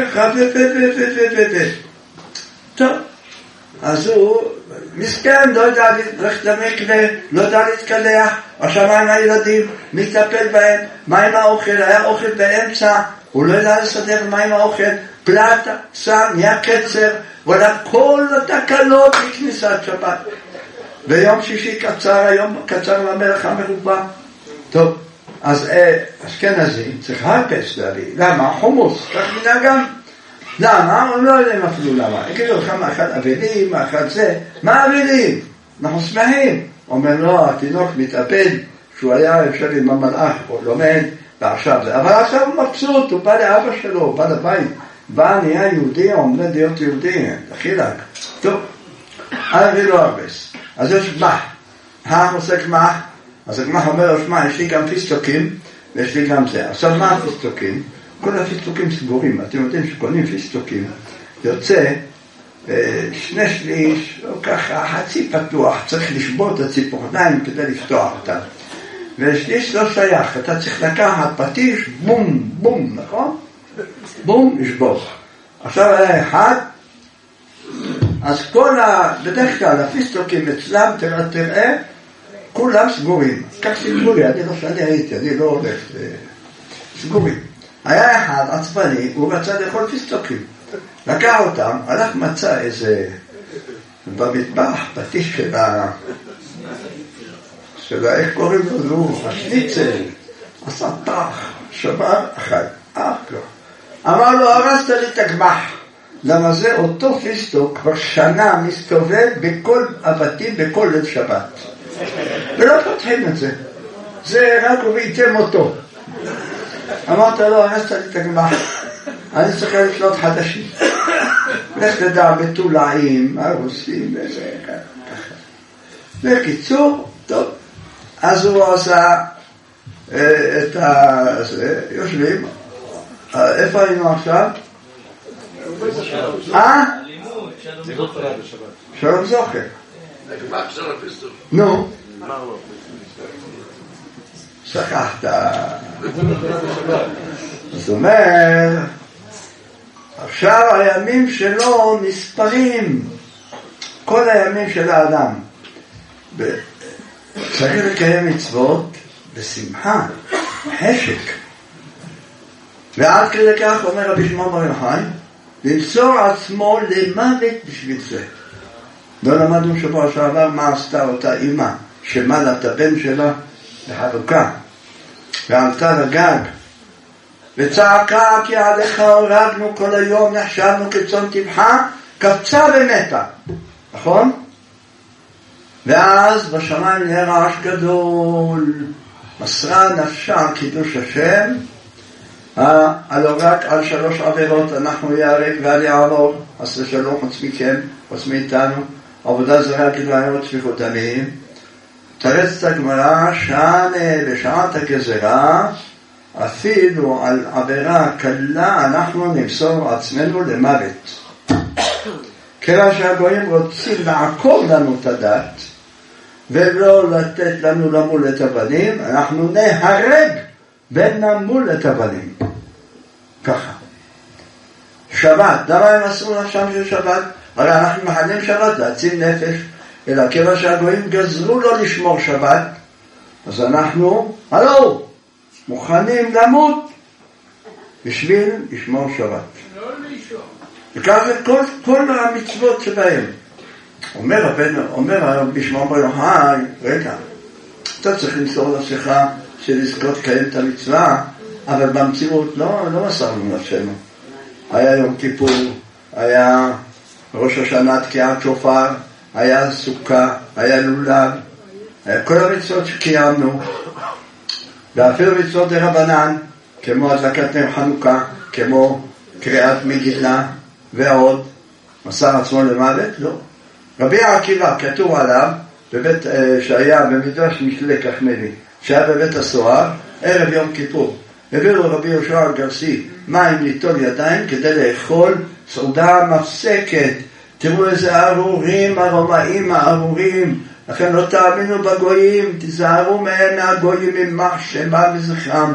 טוב. אז הוא מסכן, לא יודע ללכת למקווה, לא יודע להתקלח, עכשיו מה עם הילדים, מתטפל בהם, מה עם האוכל, היה אוכל באמצע, הוא לא יודע לסדר מה עם האוכל, פלטה, שם, נהיה קצר, ועלה כל התקלות לכניסת שבת. ויום שישי קצר, היום קצר למלך המרובע. טוב, אז אשכנזים צריך הרפס להביא, למה? חומוס, כך מנהגם. למה? הם לא יודעים אפילו למה. יגידו לך מה אחד אבלים, מה אחד זה. מה אבלים? אנחנו שמחים. אומר לו, התינוק מתאבד, שהוא היה אפשר עם המלאך, הוא לומד, ועכשיו זה. אבל עכשיו הוא מבסוט, הוא בא לאבא שלו, הוא בא לבית. בא, נהיה יהודי, עומד להיות יהודי. תחילק. טוב. אני לא ארבס. אז יש גמח. אנחנו עושה גמח. אז הגמח אומר לו, שמע, יש לי גם פיסטוקים, ויש לי גם זה. עכשיו מה הפיסטוקים? כל הפיסטוקים סגורים. אתם יודעים שקונים פיסטוקים. יוצא שני שליש, או ככה, חצי פתוח. צריך לשבור את הציפורניים כדי לפתוח אותם. ושליש לא שייך. אתה צריך לקחת פטיש, בום, בום, נכון? בום, לשבור. עכשיו היה אחד. אז כל ה... בדרך כלל, הפיסטוקים אצלם, תראה, תראה, כולם סגורים. כך סגורי, אני לא שאני הייתי, אני לא הולך. סגורים. היה אחד עצבני, הוא רצה לאכול פיסטוקים. לקח אותם, הלך מצא איזה, במטבח, פטיש של ה... של ה... איך קוראים לו? השניצל. עשה פח, שבר אחד. אך לא. אמר לו, הרסת לי את הגמח. למה זה אותו פיסטוק כבר שנה מסתובב בכל הבתים, בכל ליל שבת. ולא פותחים את זה. זה רק הוא וייתם אותו. אמרת לו, הרסת לי את הגמח. אני צריך לשלות חדשים. לך לדע בתולעים, הרוסים, וזה ככה. בקיצור, טוב. אז הוא עושה את ה... יושבים. איפה היינו עכשיו? אה? שלום זוכר. הגמר של הפסטור. נו. שכחת. זאת אומרת, עכשיו הימים שלו נספרים, כל הימים של האדם. צריך לקיים מצוות בשמחה, חשק. ועד כדי כך אומר רבי שמעון בר יוחאי, למסור עצמו למוות בשביל זה. לא למדנו שבוע שעבר מה עשתה אותה אמא שמלה את הבן שלה לחלוקה, ועלתה לגג וצעקה כי עליך הורגנו כל היום, נחשבנו כצאן טבחה, קפצה ומתה, נכון? ואז בשמיים נהיה רעש גדול, מסרה נפשה קידוש השם, הלא רק על שלוש עבירות אנחנו יהרג ואל יעבור, עשה שלום חוץ מכם, חוץ מאיתנו, עבודה זרה כדריות שפיכות דמים. תרצת הגמרא שענה ושעת הגזרה, אפילו על עבירה קלה אנחנו נמסור עצמנו למוות. כיוון שהגויים רוצים לעקור לנו את הדת ולא לתת לנו למול את הבנים, אנחנו נהרג ונמול את הבנים. ככה. שבת, למה הם אסרו נפשם של שבת? הרי אנחנו מחנים שבת להציל נפש, אלא כיוון שהגויים גזרו לו לשמור שבת, אז אנחנו, הלו, מוכנים למות בשביל לשמור שבת. וכך את כל, כל המצוות שבהם. אומר הבן, אומר רבי שמעון בר יוחאי, רגע, אתה צריך למסור נפשך שלזכות לקיים את המצווה, אבל במציאות לא, לא מסרנו נפשנו. היה יום כיפור, היה ראש השנה תקיעת שופר, היה סוכה, היה לולב, היה כל המצוות שקיימנו, ואפילו מצוות דרבנן, כמו הדלקת נר חנוכה, כמו קריאת מגילה ועוד. מסר עצמו למוות? לא. רבי עקיבא כתוב עליו בבית, שהיה במדרש משלי כחמלי, שהיה בבית הסוהר ערב יום כיפור, הביא לו רבי יהושע הגרסי מים ליטול ידיים כדי לאכול סעודה מפסקת. תראו איזה ארורים הרומאים הארורים, לכן לא תאמינו בגויים, תזהרו מהם מהגויים ממח שמה וזכרם.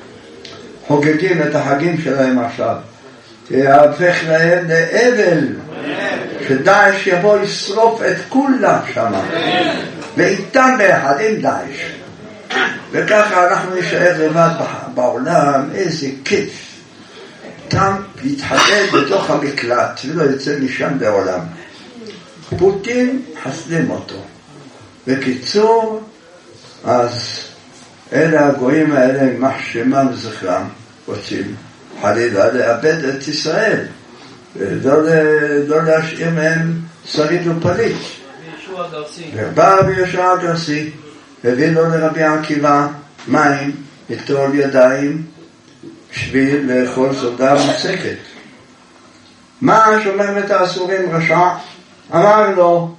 חוגגים את החגים שלהם עכשיו, תהפך להם לאבל, שדאעש יבוא ישרוף את כולם שם ואיתם ביחד עם דאעש, וככה אנחנו נשאר לבד בעולם. איזה כיף, תם יתחדד בתוך המקלט ולא יצא משם לעולם. פוטין חסלים אותו. בקיצור, אז אלה הגויים האלה מחשמה וזכרם רוצים חלילה לאבד את ישראל, ולא לא להשאיר מהם שריד ופליט. ובא רבי יהושע הגרסי, הביא לו לרבי עקיבא מים ליטול ידיים בשביל לאכול סעודה מפסקת. מה שומר את האסורים רשע? אמר לו,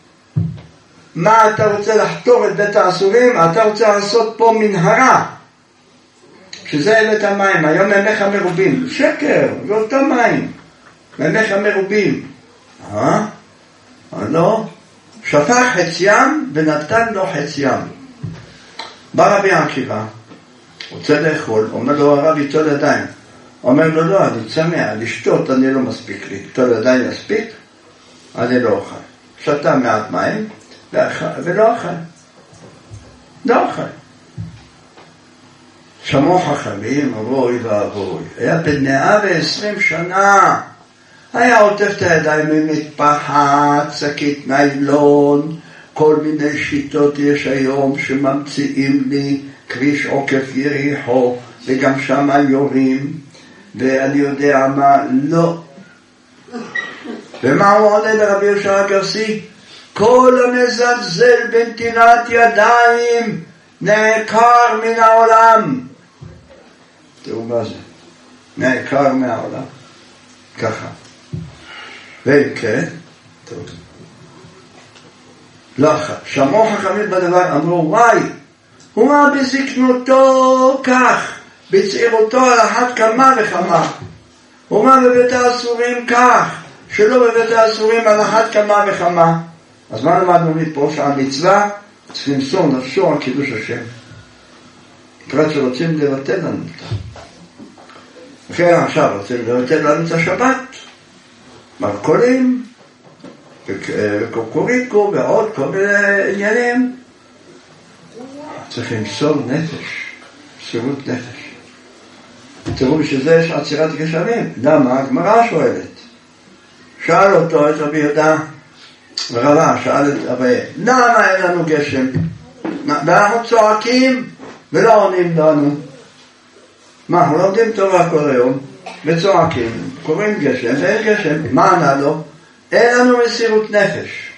מה אתה רוצה לחתור את בית האסורים? אתה רוצה לעשות פה מנהרה, שזה אלה את המים, היום מימיך מרובים. שקר, זה אותו מים, מימיך מרובים. אה? לא, שפך חציים ונתן לו חציים. בא רבי עקיבא, רוצה לאכול, אומר לו הרב יטול ידיים. אומר לו לא, אני צמא, לשתות אני לא מספיק לי, יטול ידיים מספיק, אני לא אוכל. שתה מעט מים ולא אוכל, לא אוכל. שמעו חכמים, אבוי ואבוי, היה בן מאה ועשרים שנה, היה עוטף את הידיים ממטפחת, שקית ניילון, כל מיני שיטות יש היום שממציאים לי, כביש עוקף יריחו, וגם שם יורים, ואני יודע מה, לא. ומה הוא עונה לרבי יהושע הגרסי? כל המזלזל בנטילת ידיים נעקר מן העולם. תראו מה זה, נעקר מהעולם, ככה. ואם כן, טוב. לא, שמעו חכמים בדבר, אמרו, וואי, הוא מה בזקנותו כך, בצעירותו על אחת כמה וכמה, הוא מה בבית האסורים כך, שלא בבית האסורים על אחת כמה וכמה. אז מה למדנו מפה? שהמצווה צריך למסור נפשו על קידוש השם. פרט שרוצים לבטל לנו אותה. וכן עכשיו רוצים לבטל לנו את השבת. מרקולים, וקוקוריקו ועוד כל מיני עניינים. צריך למסור נפש, מסירות נפש. תראו בשביל זה יש עצירת גשמים. למה? הגמרא שואלת. שאל אותו את רבי יהודה רבה, שאל את אביי, למה אין לנו גשם? ואנחנו צועקים ולא עונים לנו. מה, אנחנו לומדים תורה כל היום וצועקים, קוראים גשם ואין גשם. מה ענה לו? אין לנו מסירות נפש.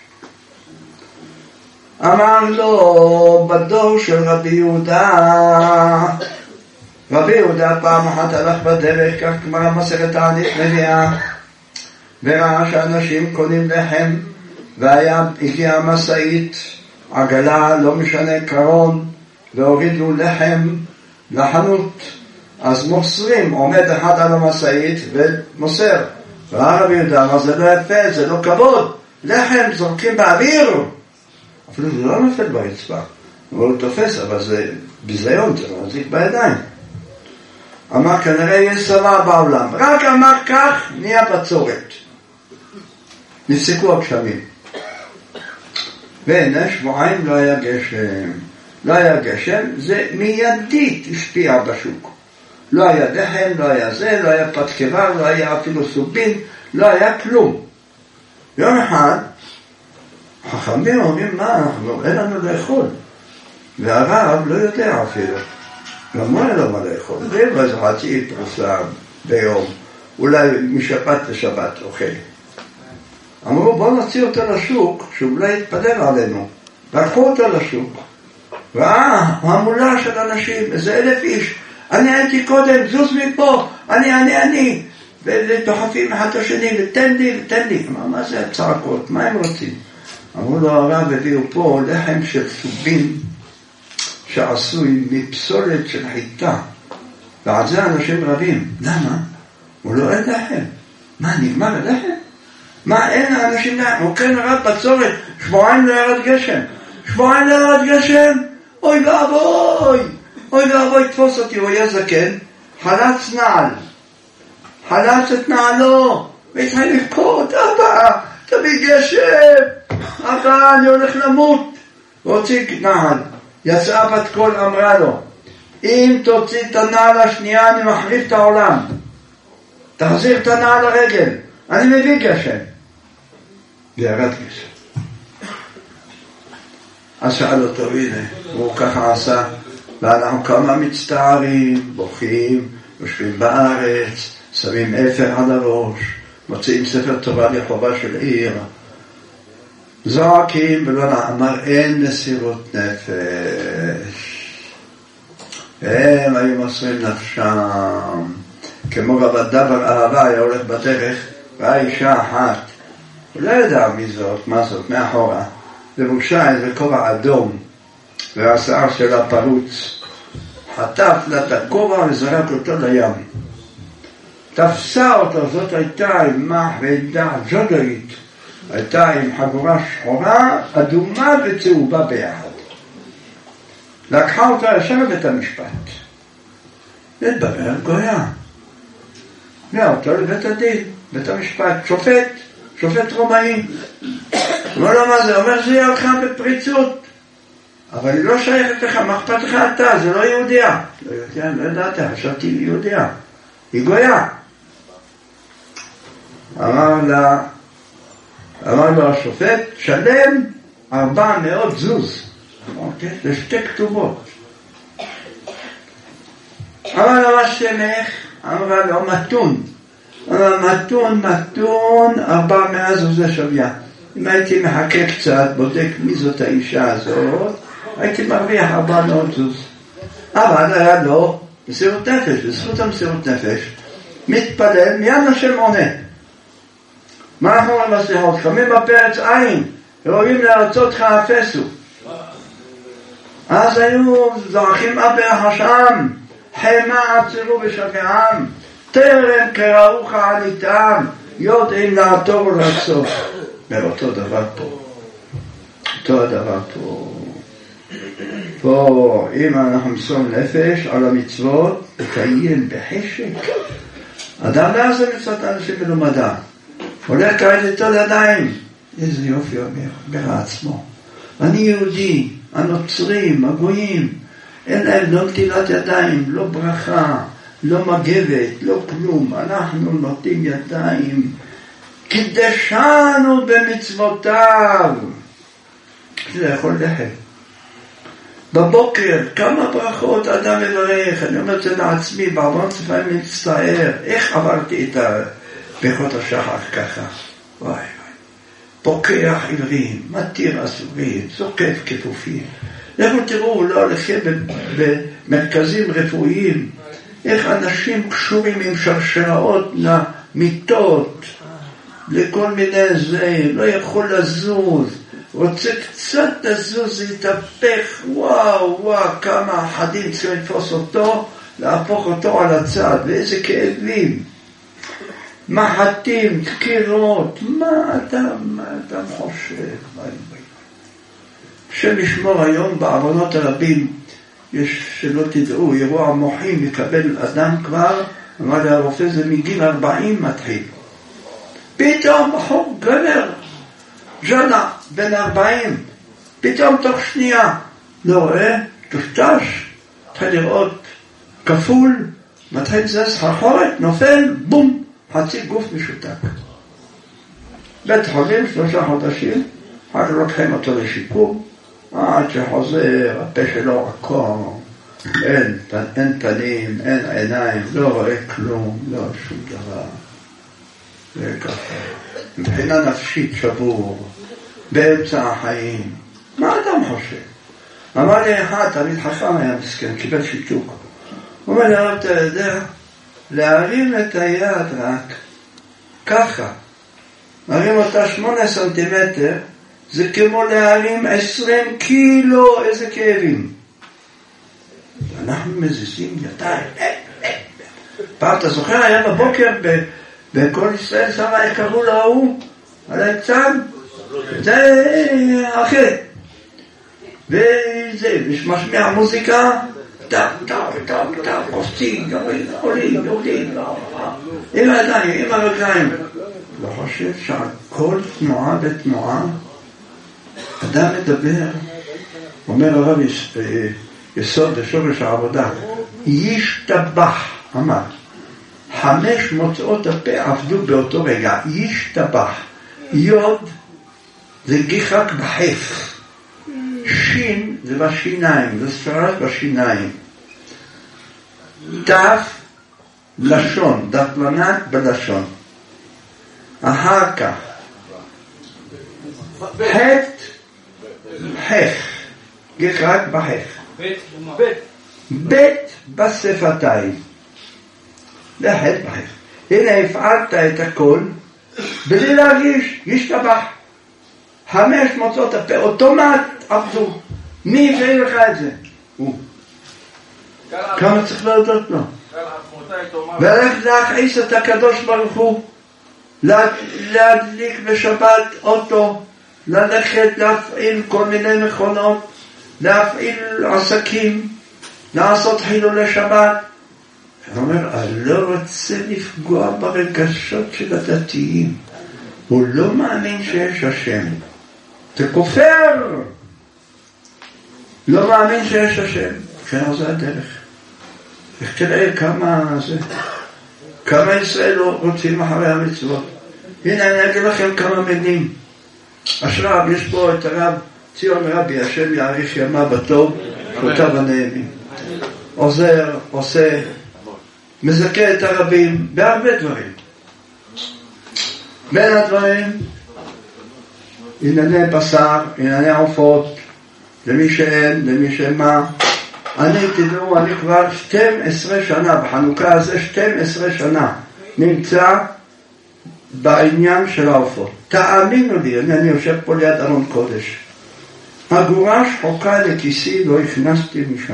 אמר לו, בדור של רבי יהודה, רבי יהודה פעם אחת הלך בדרך, כך כמו המסכת תענית מביאה, וראה שאנשים קונים לחם, והיה הגיעה משאית, עגלה, לא משנה, קרון, והורידו לחם לחנות. אז מוסרים, עומד אחד על המשאית ומוסר. ראה רבי יהודה, אבל זה לא יפה, זה לא כבוד. לחם זורקים באוויר. אפילו זה לא נופל ברצפה. הוא לא תופס, אבל זה ביזיון, זה לא מזיק בידיים. אמר, כנראה יש סבבה בעולם. רק אמר כך, נהיה בצורת. נפסקו הגשמים. והנה שבועיים לא היה גשם. לא היה גשם, זה מיידית השפיע בשוק. לא היה דחם, לא היה זה, לא היה פת קבר, לא היה אפילו סובין, לא היה כלום. יום אחד, חכמים אומרים, מה, אנחנו, אין לנו לאכול. והרב לא יודע אפילו. גם הוא אין לו מה לאכול. ואין לו איזה חצי פרוסה ביום. אולי משבת לשבת אוכל. אמרו, בואו נוציא אותו לשוק, שאולי יתפלל עלינו. לקחו אותו לשוק. ראה, המולה של אנשים, איזה אלף איש. אני הייתי קודם, זוז מפה, אני, אני, אני. ודוחפים אחד השני, ותן לי, ותן לי. מה, מה זה הצעקות? מה הם רוצים? אמרו לו, הרב הביאו פה לחם של סובין, שעשוי מפסולת של חיטה. ועל זה אנשים רבים. למה? הוא לא אין לחם. מה, נגמר הלחם? מה, אין אנשים לחם? הוא כן הרב בצורת, שבועיים לא ירד גשם. שבועיים לא ירד גשם? אוי ואבוי! אוי ואבוי, תפוס אותי, הוא היה זקן, חלץ נעל. חלץ את נעלו, והתחיל לבכות, אבא, תביא גשם, אבא, אני הולך למות. הוציא נעל, יצאה בת קול, אמרה לו, אם תוציא את הנעל השנייה, אני מחליף את העולם. תחזיר את הנעל לרגל, אני מביא גשם. וירד גשם. אז שאל אותו, הנה, הוא ככה עשה, ואנחנו כמה מצטערים, בוכים, יושבים בארץ, שמים אפר על הראש, מוצאים ספר תורה לחובה של עיר, זועקים ולא נאמר, אין מסירות נפש. הם היו מוסרים נפשם, כמו רב דבר אהבה היה הולך בדרך, ראה אישה אחת, הוא לא ידע מי זאת, מה זאת, מאחורה, לבושה איזה כובע אדום, והשיער שלה פרוץ, חטף לה את הכובע וזרק אותו לים. תפסה אותו, זאת הייתה עם מח ועדה ג'ודרית, הייתה עם חגורה שחורה, אדומה וצהובה ביחד. לקחה אותה ישר לבית המשפט. לדבר גויה. נהיה אותו לבית הדין, בית המשפט, שופט, שופט רומאי. אומר לו מה זה? אומר זה ילכה בפריצות. אבל היא לא שייכת לך, מה אכפת לך אתה? זה לא יהודיה. לא יהודיה, לא ידעת, חשבתי היא יהודיה. היא גויה. אמר לה, אמר לו השופט, שלם ארבע מאות זוז. אמרתי, זה שתי כתובות. אמר לו, מה שמך? אמר לו, מתון. אמר, מתון, מתון, ארבע מאות זוז שוויה. אם הייתי מחכה קצת, בודק מי זאת האישה הזאת, הייתי מרוויח ארבע מאות זוז. אבל היה לו מסירות נפש, בזכות המסירות נפש, מתפלל, מיד השם עונה. מה אנחנו אומרים בסליחות? קמים בפרץ עין, רואים לארצות חאפסו. אז היו זרחים אבי החשם, חמה עצרו בשפעם, תרם קראוך עליתם, יודעים לעתור ולעצור. ואותו דבר פה. אותו הדבר פה. פה, אם אנחנו מסום נפש על המצוות, תקיים בחשק. אדם לא עושה מצוות אנשים מלומדה. הולך כעת איתו לידיים. איזה יופי אומר, ברע עצמו. אני יהודי, הנוצרים, הגויים, אין להם לא נטילת ידיים, לא ברכה, לא מגבת, לא כלום. אנחנו נוטים ידיים. קדשנו במצוותיו. זה יכול לחם. בבוקר, כמה ברכות אדם מברך, אני אומר את זה לעצמי, בעבר לפעמים מצטער, איך עברתי את ברכות השחר ככה? וואי וואי. פוקח עברים, מתיר אסורים, זוקף כפופים. לכו תראו, לא הולכים במרכזים רפואיים, איך אנשים קשורים עם שרשראות למיטות, לכל מיני זה, לא יכול לזוז, רוצה קצת לזוז, להתהפך, וואו, וואו, כמה אחדים צריכים לתפוס אותו, להפוך אותו על הצד, ואיזה כאבים, מחטים, דקירות, מה אתה, מה אתה חושב? השם ישמור היום בעוונות הרבים, יש שלא תדעו, אירוע מוחי מקבל אדם כבר, אמר לי הרופא, זה מגיל ארבעים מתחיל. פתאום בחור גבר, ז'נה, בן ארבעים, פתאום תוך שנייה, לא רואה, תושטש, מתחיל לראות כפול, מתחיל לזז חרחורת, נופל, בום, חצי גוף משותק. בית חולים, שלושה חודשים, אחר כך לוקחים אותו לשיקום, עד שחוזר, הפה שלו עקום, אין, אין תנים, אין עיניים, לא רואה כלום, לא שום דבר. זה ככה. מבחינה נפשית שבור, באמצע החיים. מה אדם חושב? אמר לי אחד, תמיד חכם היה מסכן, קיבל שיתוק. הוא אומר לי, אתה יודע, להרים את היד רק ככה, להרים אותה שמונה סנטימטר, זה כמו להרים עשרים קילו, איזה כאבים. אנחנו מזיזים ידיים. פעם אתה זוכר, היה בבוקר בכל ישראל, שמה איך קראו להוא, על היצן, זה אחר. וזה, משמיע מוזיקה, טאב, טאב, טאב, טאב, קופצים, עולים, יורדים, עם הידיים, עם הרגליים. לא חושב שהכל תנועה בתנועה, אדם מדבר, אומר הרב יסוד לשורש העבודה, ישתבח, אמר, חמש מוצאות הפה עבדו באותו רגע, ישתבח, יוד זה גיחק בחף, שין זה בשיניים, זה ספרת בשיניים, דף לשון, דפלנת בלשון, אחר כך, חט, חך, גיחק בחף, בית בשפתיים, לחט בחף. הנה הפעלת את הכל, בלי להרגיש, ישתבח. חמש מוצאות הפה, אוטומט עבדו. מי הביא לך את זה? הוא. כמה צריך להודות לו? ולך להכעיס את הקדוש ברוך הוא, להדליק בשבת אוטו, ללכת להפעיל כל מיני מכונות, להפעיל עסקים, לעשות חילולי שבת. הוא אומר, אני לא רוצה לפגוע ברגשות של הדתיים. הוא לא מאמין שיש השם. זה כופר. לא מאמין שיש השם. כן, זה הדרך. איך תראה כמה זה, כמה ישראל רוצים אחרי המצוות. הנה אני אגיד לכם כמה מילים. השרב, יש פה את הרב ציון רבי, השם יאריך ימה בטוב, חוטב הנעימים. עוזר, עושה, מזכה את הרבים בהרבה דברים. בין הדברים, ענייני בשר, ענייני עופות, למי שאין, למי שמה. אני, תדעו, אני כבר שתים עשרה שנה, בחנוכה הזה שתים עשרה שנה, נמצא בעניין של העופות. תאמינו לי, אני, אני יושב פה ליד ארון קודש. הגורה שחוקה לכיסי, לא הכנסתי משם.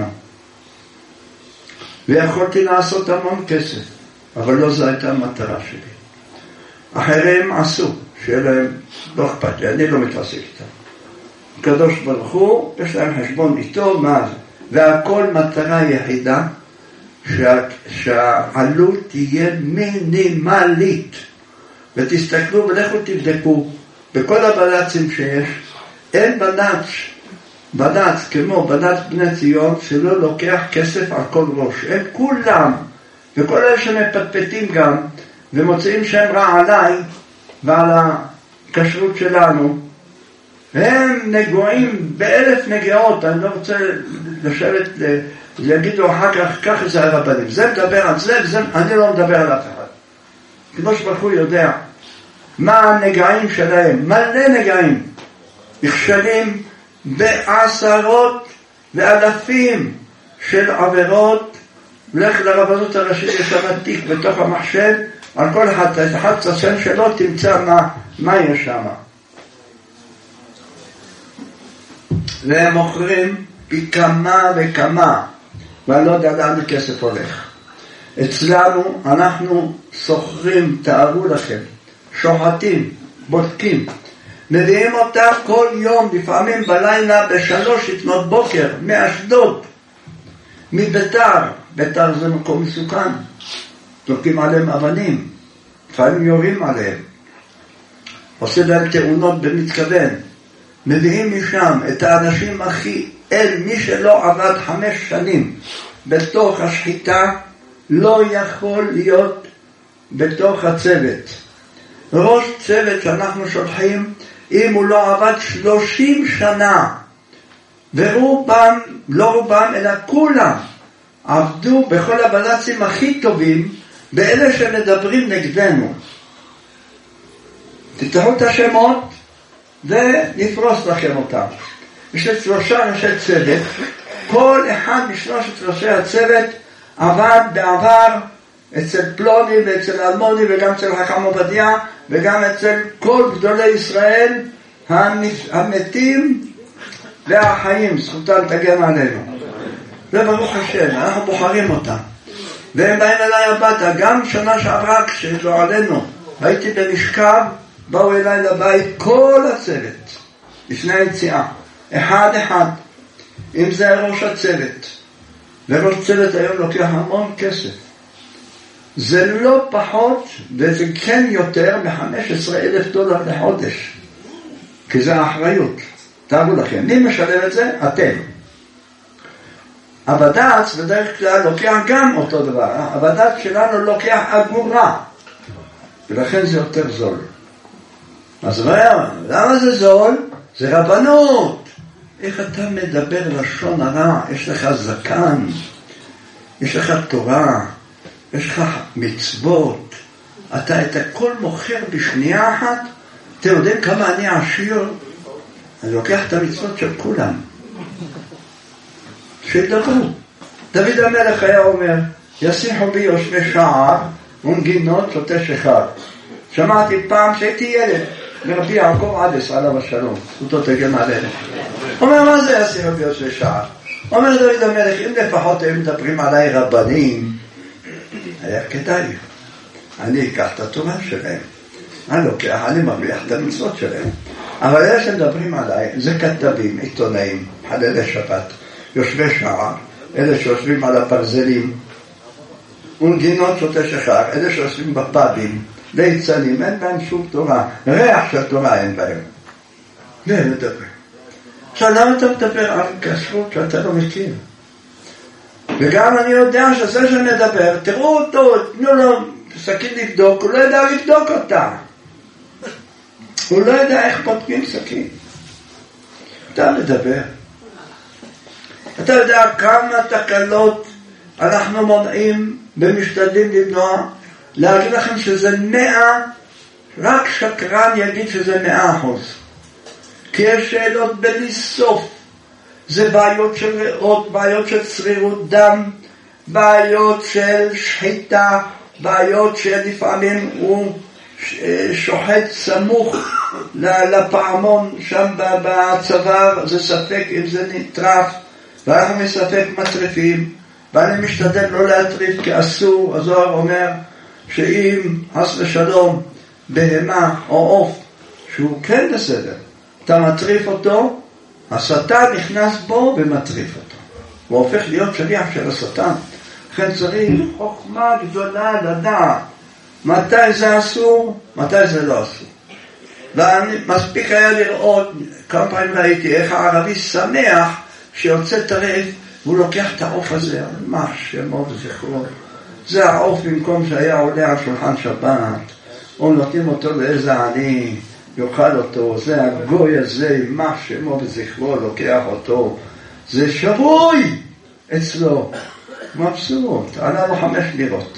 ויכולתי לעשות המון כסף, אבל לא זו הייתה המטרה שלי. אחרים עשו, שיהיה להם, לא אכפת לי, אני לא מתעסק איתם. הקדוש ברוך הוא, יש להם חשבון איתו, מה זה? והכל מטרה יחידה, שה, שהעלות תהיה מינימלית. ותסתכלו ולכו תבדקו, בכל הבד"צים שיש, אין בד"ץ, בד"ץ כמו בד"ץ בני ציון, שלא לוקח כסף על כל ראש. הם כולם, וכל אלה שמפטפטים גם, ומוצאים שם רע עליי, ועל הכשרות שלנו, הם נגועים באלף נגעות. אני לא רוצה לשבת, להגידו אחר כך, ככה זה הרבנים. זה מדבר על זה, וזה, אני לא מדבר על אף אחד. כמו שבחור יודע, מה הנגעים שלהם, מלא נגעים, נכשלים בעשרות ואלפים של עבירות. לך לרבנות הראשית, יש שם תיק בתוך המחשב, על כל אחד, אחד צסן שלו, תמצא מה, מה יש שם. והם מוכרים פי כמה וכמה, ואני לא יודע לאן הכסף הולך. אצלנו אנחנו סוחרים, תארו לכם, שוחטים, בודקים, מביאים אותה כל יום, לפעמים בלילה בשלוש לפנות בוקר, מאשדוד, מביתר. ביתר זה מקום מסוכן, תוקעים עליהם אבנים, לפעמים יורים עליהם, עושה להם תאונות במתכוון. מביאים משם את האנשים הכי אל, מי שלא עבד חמש שנים בתוך השחיטה לא יכול להיות בתוך הצוות. ראש צוות שאנחנו שולחים, אם הוא לא עבד שלושים שנה, ורובם, לא רובם אלא כולם עבדו בכל הבד"צים הכי טובים, באלה שמדברים נגדנו. תתראו את השמות ונפרוס לכם אותם. יש לי שלושה ראשי צוות, כל אחד משלושת ראשי הצוות עבד בעבר אצל פלוני ואצל אלמוני וגם אצל חכם עובדיה וגם אצל כל גדולי ישראל המתים והחיים, זכותם תגן עלינו. וברוך השם, אנחנו בוחרים אותם. והם באים אליי הביתה, גם שנה שעברה כשלא עלינו, הייתי במשכב, באו אליי לבית כל הצוות, לפני היציאה, אחד אחד, אם זה ראש הצוות. וראש צוות היום לוקח המון כסף. זה לא פחות, וזה כן יותר מ-חמישה עשר אלף דולר לחודש. כי זה האחריות. תארו לכם, מי משלם את זה? אתם. הבד"ץ בדרך כלל לוקח גם אותו דבר. הבד"ץ שלנו לוקח אגורה. ולכן זה יותר זול. אז מה, למה זה זול? זה רבנות. איך אתה מדבר לשון הרע? יש לך זקן, יש לך תורה, יש לך מצוות, אתה את הכל מוכר בשנייה אחת. אתם יודעים כמה אני עשיר? אני לוקח את המצוות של כולם. שידברו. דוד המלך היה אומר, ישיחו בי יושבי שער ונגינות שותה שחר. שמעתי פעם שהייתי ילד, מרבי יעקב עדס עליו השלום, זכותו תגן עלינו. אומר, מה זה ישיחו בי יושבי שער? אומר דוד המלך, אם לפחות הם מדברים עליי רבנים, היה כדאי. אני אקח את התורה שלהם. אני לוקח, אני מבליח את המצוות שלהם. אבל אלה שמדברים עליי, זה כתבים, עיתונאים, חללי שבת, יושבי שער, אלה שיושבים על הפרזלים, ונגינות שותה שחר, אלה שיושבים בפאבים, ליצנים, אין בהם שום תורה, ריח של תורה אין בהם. והם מדברים. עכשיו, למה אתה מדבר על כשרות שאתה לא מכיר? וגם אני יודע שזה שמדבר, תראו אותו, תנו לו סכין לבדוק, הוא לא יודע לבדוק אותה. הוא לא יודע איך בודקים סכין. אתה מדבר. אתה יודע כמה תקלות אנחנו מונעים ומשתדלים למנוע. להגיד לכם שזה מאה, רק שקרן יגיד שזה מאה אחוז. כי יש שאלות בלי סוף. זה בעיות של ריאות, בעיות של צרירות דם, בעיות של שחיטה, בעיות שלפעמים הוא שוחט סמוך לפעמון שם בצוואר, זה ספק אם זה נטרף, ואנחנו מספק מטריפים, ואני משתדל לא להטריף כי אסור. הזוהר אומר שאם חס ושלום בהמה או עוף שהוא כן בסדר, אתה מטריף אותו, השטן נכנס בו ומטריף אותו. הוא הופך להיות שליח של השטן. לכן צריך חוכמה גדולה לדעת מתי זה אסור, מתי זה לא אסור. ומספיק היה לראות, כמה פעמים ראיתי איך הערבי שמח שיוצא טרף, והוא לוקח את העוף הזה, מה שמו וזכרו. זה העוף במקום שהיה עולה על שולחן שבת, או נותנים אותו לאיזה עני, יאכל אותו, זה הגוי הזה, מה שמו וזכרו, לוקח אותו. זה שבוי אצלו. מבסוט, עלה לו חמש לירות.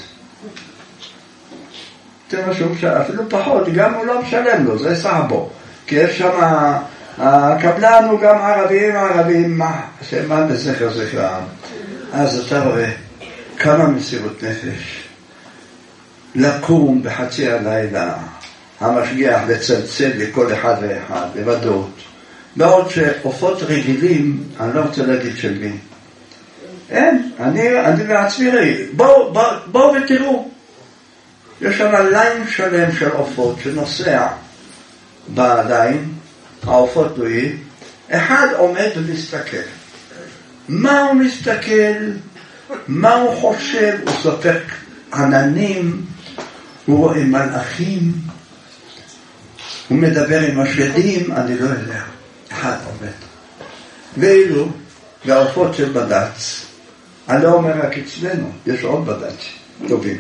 תראה שהוא משלם, אפילו פחות, גם הוא לא משלם לו, זה סעבו. כי יש שם, הקבלן הוא גם ערבים, ערבים, מה, שמה בזכר זכרם. אז אתה רואה, כמה מסירות נפש. לקום בחצי הלילה, המשגיח לצלצל לכל אחד ואחד, לבדות. בעוד שעופות רגילים, אני לא רוצה להגיד של מי. אין, אני, אני בעצמי ראי. בואו, בואו, בואו ותראו. יש שם ליין שלם של עופות שנוסע בליין, העופות תלויים, אחד עומד ומסתכל. מה הוא מסתכל? מה הוא חושב? הוא סופר עננים, הוא רואה מלאכים, הוא מדבר עם השדים, אני לא יודע. אחד עומד. ואילו, והעופות של בד"ץ, אני לא אומר רק אצלנו, יש עוד בד"ץ טובים.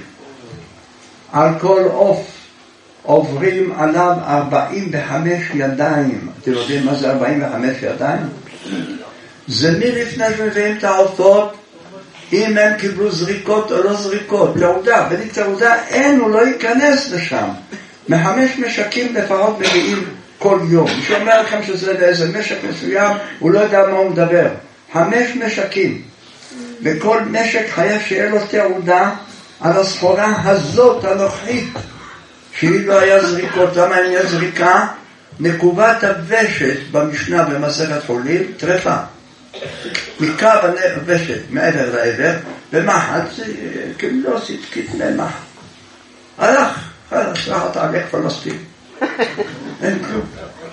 על כל עוף עוברים עליו ארבעים וחמש ידיים. אתם יודעים מה זה ארבעים וחמש ידיים? זה מלפני שמביאים את העופות, אם הם קיבלו זריקות או לא זריקות. תעודה, בלי תעודה אין, הוא לא ייכנס לשם. מחמש משקים לפחות מגיעים כל יום. מי שאומר לכם שזה לאיזה משק מסוים, הוא לא יודע מה הוא מדבר. חמש משקים. וכל משק חייב שיהיה לו תעודה על הסחורה הזאת הנוכחית, שהיא לא היה זריקות. למה אין היה זריקה? נקובת הוושת במשנה במסכת חולין, טרפה. נקב הוושת מעבר לעבר, במחט, כאילו לא סדקית ממח. הלך, הלך, הלך, הלך פלסטין. אין כלום.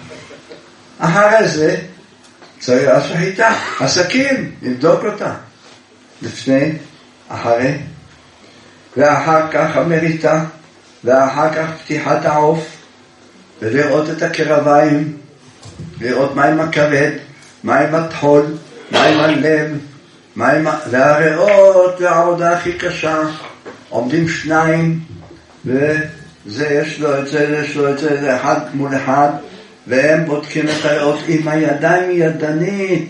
אחרי זה, צריך השחיטה, הסכין, נבדוק אותה. לפני, אחרי, ואחר כך המריטה, ואחר כך פתיחת העוף, ולראות את הקרביים, לראות מה עם הכבד, מה עם התחול, מה עם הלב, מה עם... והריאות, והעבודה הכי קשה, עומדים שניים, וזה יש לו את זה, יש לו את זה, זה אחד מול אחד, והם בודקים את הריאות עם הידיים ידנית,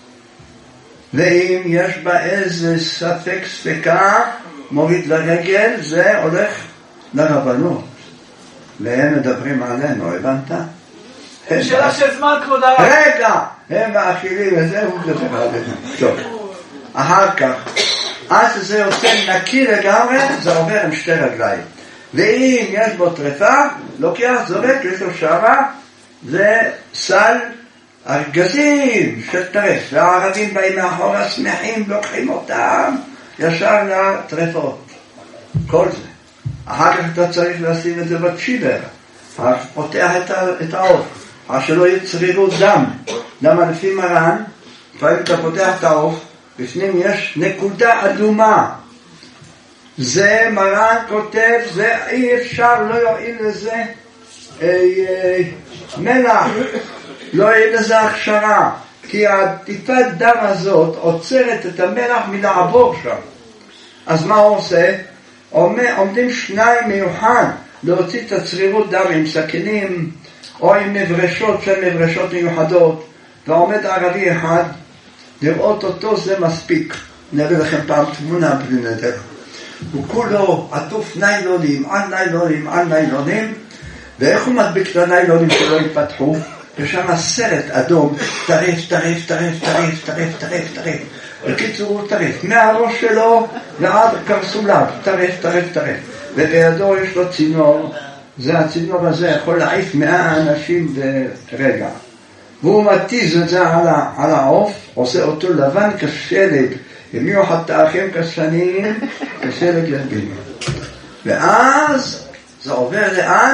ואם יש בה איזה ספק ספקה, מוריד לרגל, זה הולך לרבנות. והם מדברים עלינו, הבנת? שאלה של זמן כבוד הרב. רגע, הם מאכילים את זה, הוא מדבר עלינו. טוב, אחר כך, עד שזה יוצא נקי לגמרי, זה עובר עם שתי רגליים. ואם יש בו טרפה, לוקח, זורק, יש לו שרה, זה סל ארגזים של טרף. והערבים באים מאחורה שמחים, לוקחים אותם ישר לטרפות. כל זה. אחר כך אתה צריך לשים את זה בצ'יבר. פותח את העוף. אז שלא יהיה צרירות דם. למה לפי מרן, לפעמים אתה פותח את העוף, בפנים יש נקודה אדומה. זה מרן כותב, זה אי אפשר, לא יועיל לזה אי, אי, מלח. לא יהיה לזה הכשרה. כי הטיפת דם הזאת עוצרת את המלח מלעבור שם. אז מה הוא עושה? עומדים שניים מיוחד להוציא את הצרירות דם עם סכינים או עם מברשות של מברשות מיוחדות, ועומד ערבי אחד, לראות אותו זה מספיק. נראה לכם פעם תמונה בלי נדר. הוא כולו עטוף ניילונים על ניילונים על ניילונים, ואיך הוא מדביק את הניילונים שלא יתפתחו? יש שם סרט אדום, טרף, טרף, טרף, טרף, טרף, טרף, טרף. בקיצור הוא טרף, מהראש שלו ועד קרסוליו, טרף, טרף, טרף. ובידו יש לו צינור, זה הצינור הזה יכול להעיף מאה אנשים ברגע. והוא מתיז את זה על העוף, עושה אותו לבן כשלג, המיעו חתאכים כשנים, כשלג יבין. ואז זה עובר לאן?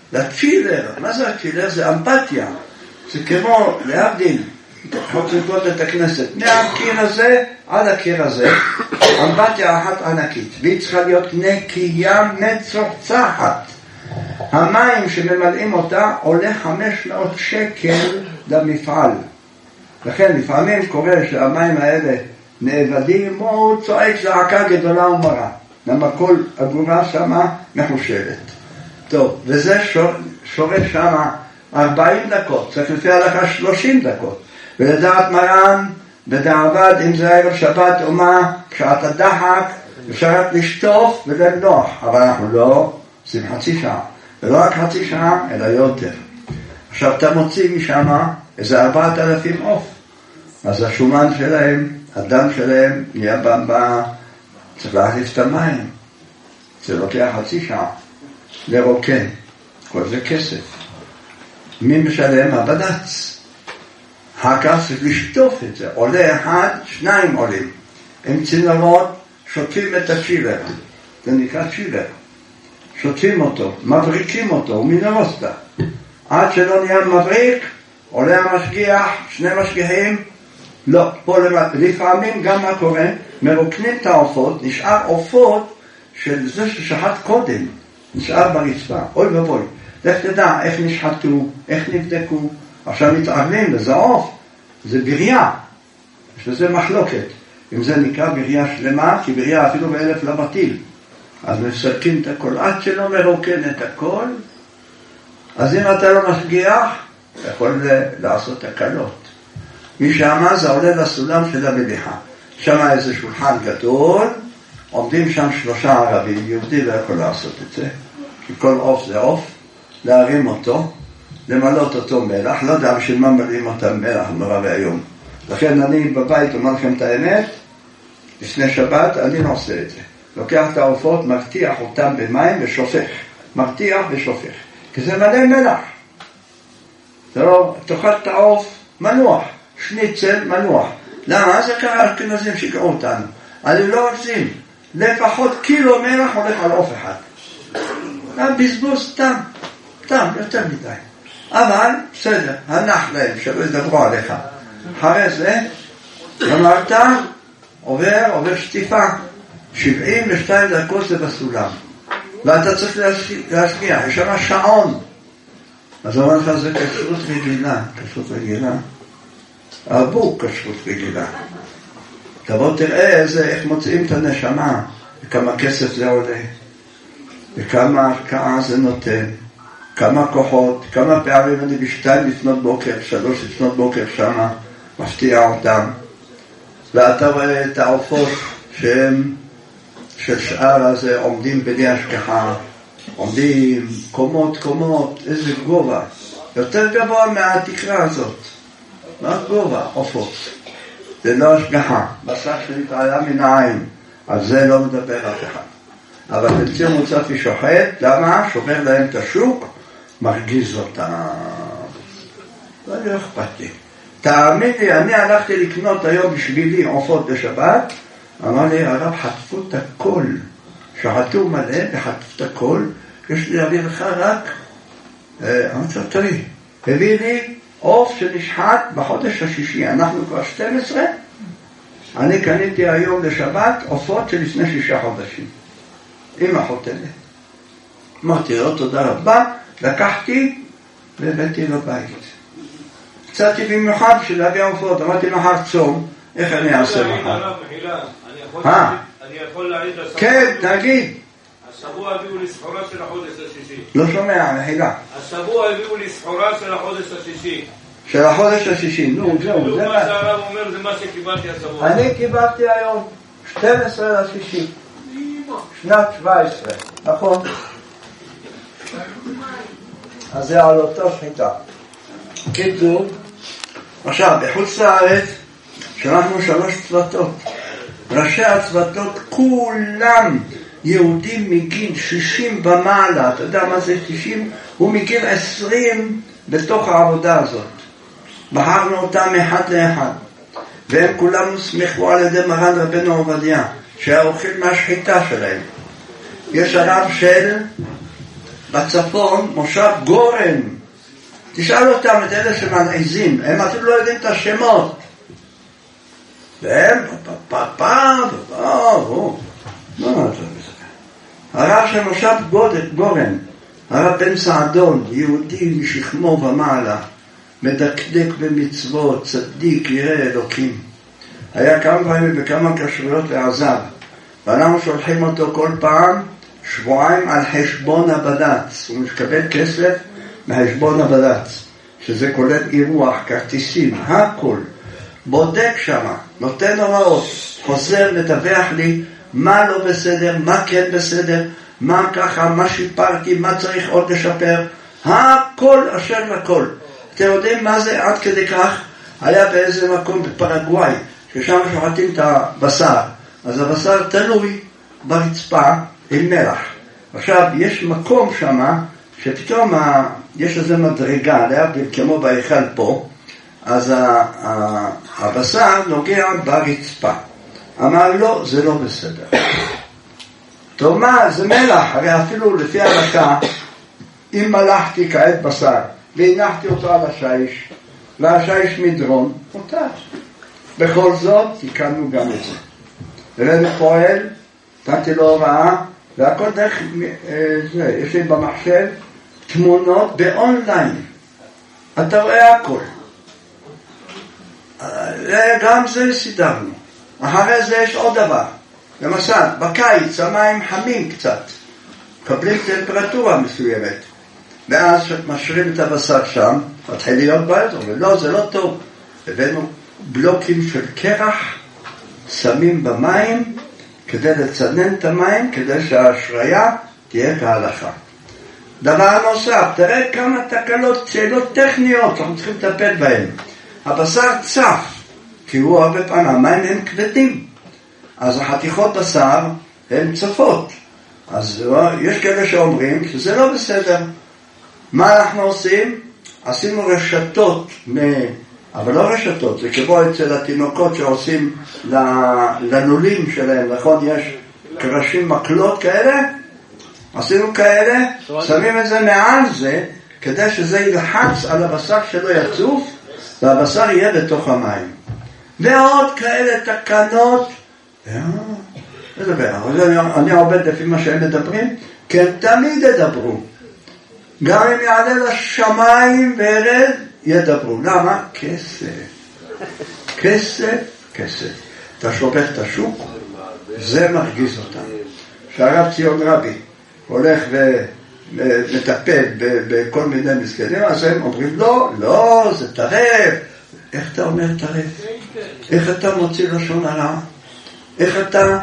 לצ'ילר. מה זה הצ'ילר? זה אמפתיה. זה כמו להבדיל, רוצים לקרוא את הכנסת, מהקיר הזה עד הקיר הזה, אמפתיה אחת ענקית, והיא צריכה להיות נקייה מצוחצחת. המים שממלאים אותה עולה חמש מאות שקל למפעל. לכן לפעמים קורה שהמים האלה נאבדים, הוא צועק זעקה גדולה ומרה, למה כל אגורה שמה מחושבת. טוב, וזה שור, שורש שמה ארבעים דקות, צריך לפי הלכה שלושים דקות. ולדעת מרן, בדעבד, אם זה ערב שבת או מה, כשעת הדחק, אפשר רק לשטוף ולנוח, אבל אנחנו לא עושים חצי שעה. ולא רק חצי שעה, אלא יותר. עכשיו אתה מוציא משם איזה ארבעת אלפים עוף. אז השומן שלהם, הדם שלהם, נהיה במבה, צריך להחליף את המים. זה לוקח חצי שעה. לרוקן. כל זה כסף. מי משלם? הבד"ץ. הכף צריך לשטוף את זה. עולה אחד, שניים עולים. עם צינורות שוטפים את הצ'ילר. זה נקרא צ'ילר. שוטפים אותו, מבריקים אותו, הוא מינרוסטה. עד שלא נהיה מבריק, עולה המשגיח, שני משגיחים, לא, פה לפעמים גם מה קורה, מרוקנים את העופות, נשאר עופות של זה ששחט קודם, נשאר ברצפה, אוי ובוי. לך תדע איך נשחטו, איך נבדקו, עכשיו מתערבים, וזה עוף, זה בריה, יש לזה מחלוקת. אם זה נקרא בריה שלמה, כי בריה אפילו באלף לא מטיל. אז מסרקים את הכל, עד שלא מרוקן את הכל, אז אם אתה לא משגיח, אתה יכול לעשות הקלות. משם זה עולה לסולם של המליחה. שם איזה שולחן גדול, עומדים שם שלושה ערבים, יהודי לא יכול לעשות את זה, כי כל עוף זה עוף, להרים אותו, למלות אותו מלח, לא יודע בשביל מה מלאים אותם מלח, נורא והיום. לכן אני בבית אומר לכם את האמת, לפני שבת אני לא עושה את זה. לוקח את העופות, מרתיח אותם במים ושופך. מרתיח ושופך. כי זה מלא מלח. זה לא, תאכל את העוף, מנוח. שניצל, מנוח. למה? זה קרה אשכנזים שיקראו אותנו. אני לא רוצים. לפחות קילו מלח הולך על עוף אחד. בזבוז סתם. סתם, יותר מדי. אבל, בסדר, הנח להם, שלא ידברו עליך. אחרי זה, אמרת, עובר, עובר שטיפה. שבעים ושתיים דקות זה בסולם. ואתה צריך להשגיח, יש שם שעון. אז אומר לך, זה כשרות רגילה, כשרות רגילה. אבו כשרות רגילה. תבוא תראה איזה, איך מוצאים את הנשמה, וכמה כסף זה עולה, וכמה השקעה זה נותן, כמה כוחות, כמה פעמים אני בשתיים לפנות בוקר, שלוש לפנות בוקר שמה, מפתיע אותם. ואתה רואה את העופות שהם של שאר הזה עומדים בלי השגחה, עומדים קומות קומות, איזה גובה, יותר גבוה מהתקרה הזאת. מה גובה? עופות. זה לא השגחה, מסך שנתעלה מן העין, על זה לא מדבר אף אחד. אבל בציר מוצפי שוחט, למה? שובר להם את השוק, מרגיז אותם. לא אכפת לי. תאמין לי, אני הלכתי לקנות היום בשבילי עופות בשבת, אמר לי, הרב, חטפו את הכל. שחטו מלא וחטפו את הכל, יש לי להביא לך רק, אמרתי, תראי, הביא לי עוף שנשחט בחודש השישי, אנחנו כבר שתים עשרה, אני קניתי היום לשבת עופות שלפני שישה חודשים, עם החותמת. אמרתי לו, תודה רבה, לקחתי והבאתי לבית. קצתי במיוחד של להביא עופות, אמרתי מחר צום, איך אני אעשה מחר? אני יכול להעיד לסבוע. כן, תגיד. השבוע הביאו לי סחורה של החודש השישי. לא שומע, מחילה. השבוע הביאו לי סחורה של החודש השישי. של החודש השישי, נו, זהו. מה שהרב אומר זה מה שקיבלתי השבוע. אני קיבלתי היום שתים עשרה לשישי. שנת שבע עשרה, נכון? אז זה על אותו שחיטה. קיצור, עכשיו, בחוץ לארץ, שלחנו שלוש צוותות. ראשי הצוותות כולם יהודים מגיל שישים במעלה, אתה יודע מה זה שישים? הוא מגיל עשרים בתוך העבודה הזאת. בחרנו אותם אחד לאחד, והם כולם הוסמכו על ידי מרן רבנו עובדיה, שהיה אוכל מהשחיטה שלהם. יש הרב של בצפון מושב גורן. תשאל אותם את אלה שמנעיזים, הם אפילו לא יודעים את השמות. והם פה פה פה פה הרב של מושב גורן, הרב בן סעדון, יהודי משכמו ומעלה, מדקדק במצוות, צדיק, ירא אלוקים. היה כמה פעמים בכמה כשרויות ועזב, ואנחנו שולחים אותו כל פעם שבועיים על חשבון הבד"ץ. הוא מקבל כסף מחשבון הבד"ץ, שזה כולל אירוח, כרטיסים, הכל. בודק שמה, נותן הוראות, חוזר, מדווח לי מה לא בסדר, מה כן בסדר, מה ככה, מה שיפרתי, מה צריך עוד לשפר, הכל אשר לכל. אתם יודעים מה זה עד כדי כך? היה באיזה מקום בפרגוואי, ששם שוחטים את הבשר, אז הבשר תלוי ברצפה עם מלח. עכשיו, יש מקום שמה, שפתאום ה... יש איזה מדרגה, כמו בהיכל פה, אז הבשר נוגע ברצפה. אמר לא, זה לא בסדר. טוב מה, זה מלח, הרי אפילו לפי ההלכה, אם מלחתי כעת בשר, והנחתי אותו על השיש, והשיש מדרון, מותר. בכל זאת, תיקנו גם את זה. ולנו פועל, נתתי לו הוראה, והכל דרך, זה, יש לי במחשב, תמונות באונליין. אתה רואה הכל. גם זה סידרנו. אחרי זה יש עוד דבר. למשל, בקיץ המים חמים קצת. מקבלים טמפרטורה מסוימת. ואז משרים את הבשר שם, מתחיל להיות בעיות. ולא, זה לא טוב. הבאנו בלוקים של קרח, שמים במים, כדי לצנן את המים, כדי שההשריה תהיה כהלכה. דבר נוסף, תראה כמה תקלות, שאלות טכניות, אנחנו צריכים לטפל בהן. הבשר צף, כי הוא הרבה פעמים, המים הם כבדים. אז החתיכות בשר הן צפות. אז יש כאלה שאומרים שזה לא בסדר. מה אנחנו עושים? עשינו רשתות, מ... אבל לא רשתות, זה כמו אצל התינוקות שעושים לנולים שלהם, נכון? יש קרשים מקלות כאלה? עשינו כאלה, שמים את זה מעל זה, כדי שזה ילחץ על הבשר שלא יצוף, והבשר יהיה בתוך המים. ועוד כאלה תקנות, אני עובד לפי מה שהם מדברים, כי הם תמיד ידברו. גם אם יעלה לשמיים וירד, ידברו. למה? כסף. כסף, כסף. אתה שופך את השוק, זה מרגיז אותם. שהרב ציון רבי הולך ומטפל בכל מיני מסגדים, אז הם אומרים, לא, לא, זה טרף. איך אתה אומר טרף? איך אתה מוציא לשון הרע? איך אתה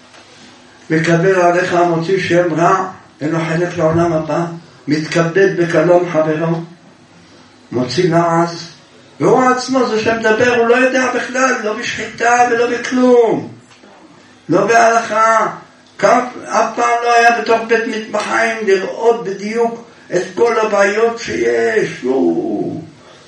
מקבל עליך מוציא שם רע? אין לו חלק לעולם הבא? מתכבד בקלום חברו? מוציא לעז? והוא עצמו, זה שמדבר, הוא לא יודע בכלל, לא בשחיטה ולא בכלום. לא בהלכה. אף פעם לא היה בתוך בית מטבחיים לראות בדיוק את כל הבעיות שיש. הוא...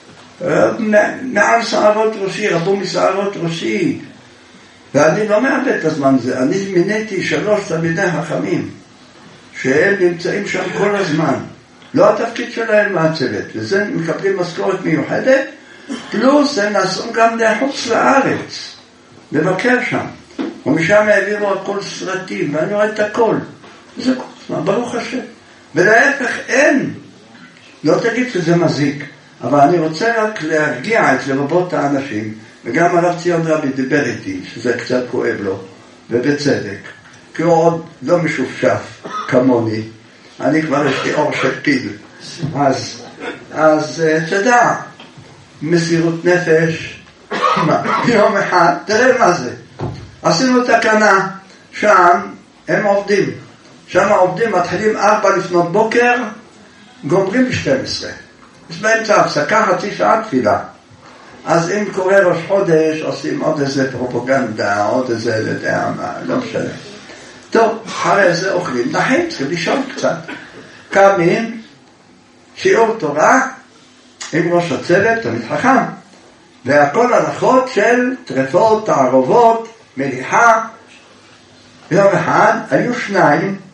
מעל שערות ראשי, רבו משערות ראשי. ואני לא מאבד את הזמן הזה. אני מיניתי שלוש תלמידי חכמים שהם נמצאים שם כל הזמן. לא התפקיד שלהם מהצוות. וזה מקבלים משכורת מיוחדת, פלוס הם נסעו גם לחוץ לארץ לבקר שם. ומשם העבירו הכל סרטים, ואני רואה את הכל. זה ברוך השם. ולהפך אין. לא תגיד שזה מזיק. אבל אני רוצה רק להרגיע את לבבות האנשים, וגם הרב ציון רבי דיבר איתי, שזה קצת כואב לו, ובצדק, כי הוא עוד לא משופשף כמוני, אני כבר יש לי אור של פיל, אז, אז תדע, מסירות נפש, יום אחד, תראה מה זה, עשינו תקנה, שם הם עובדים, שם העובדים מתחילים ארבע לפנות בוקר, גומרים ב-שתים עשרה. יש באמצע הפסקה חצי שעה תפילה. אז אם קורה ראש חודש, עושים עוד איזה פרופוגנדה, עוד איזה, לא יודע מה, לא משנה. טוב, אחרי זה אוכלים, נחים, צריכים לישון קצת. קמים, שיעור תורה, עם ראש הצוות, תמיד חכם. והכל הלכות של טרפות, תערובות, מליחה. יום אחד, היו שניים,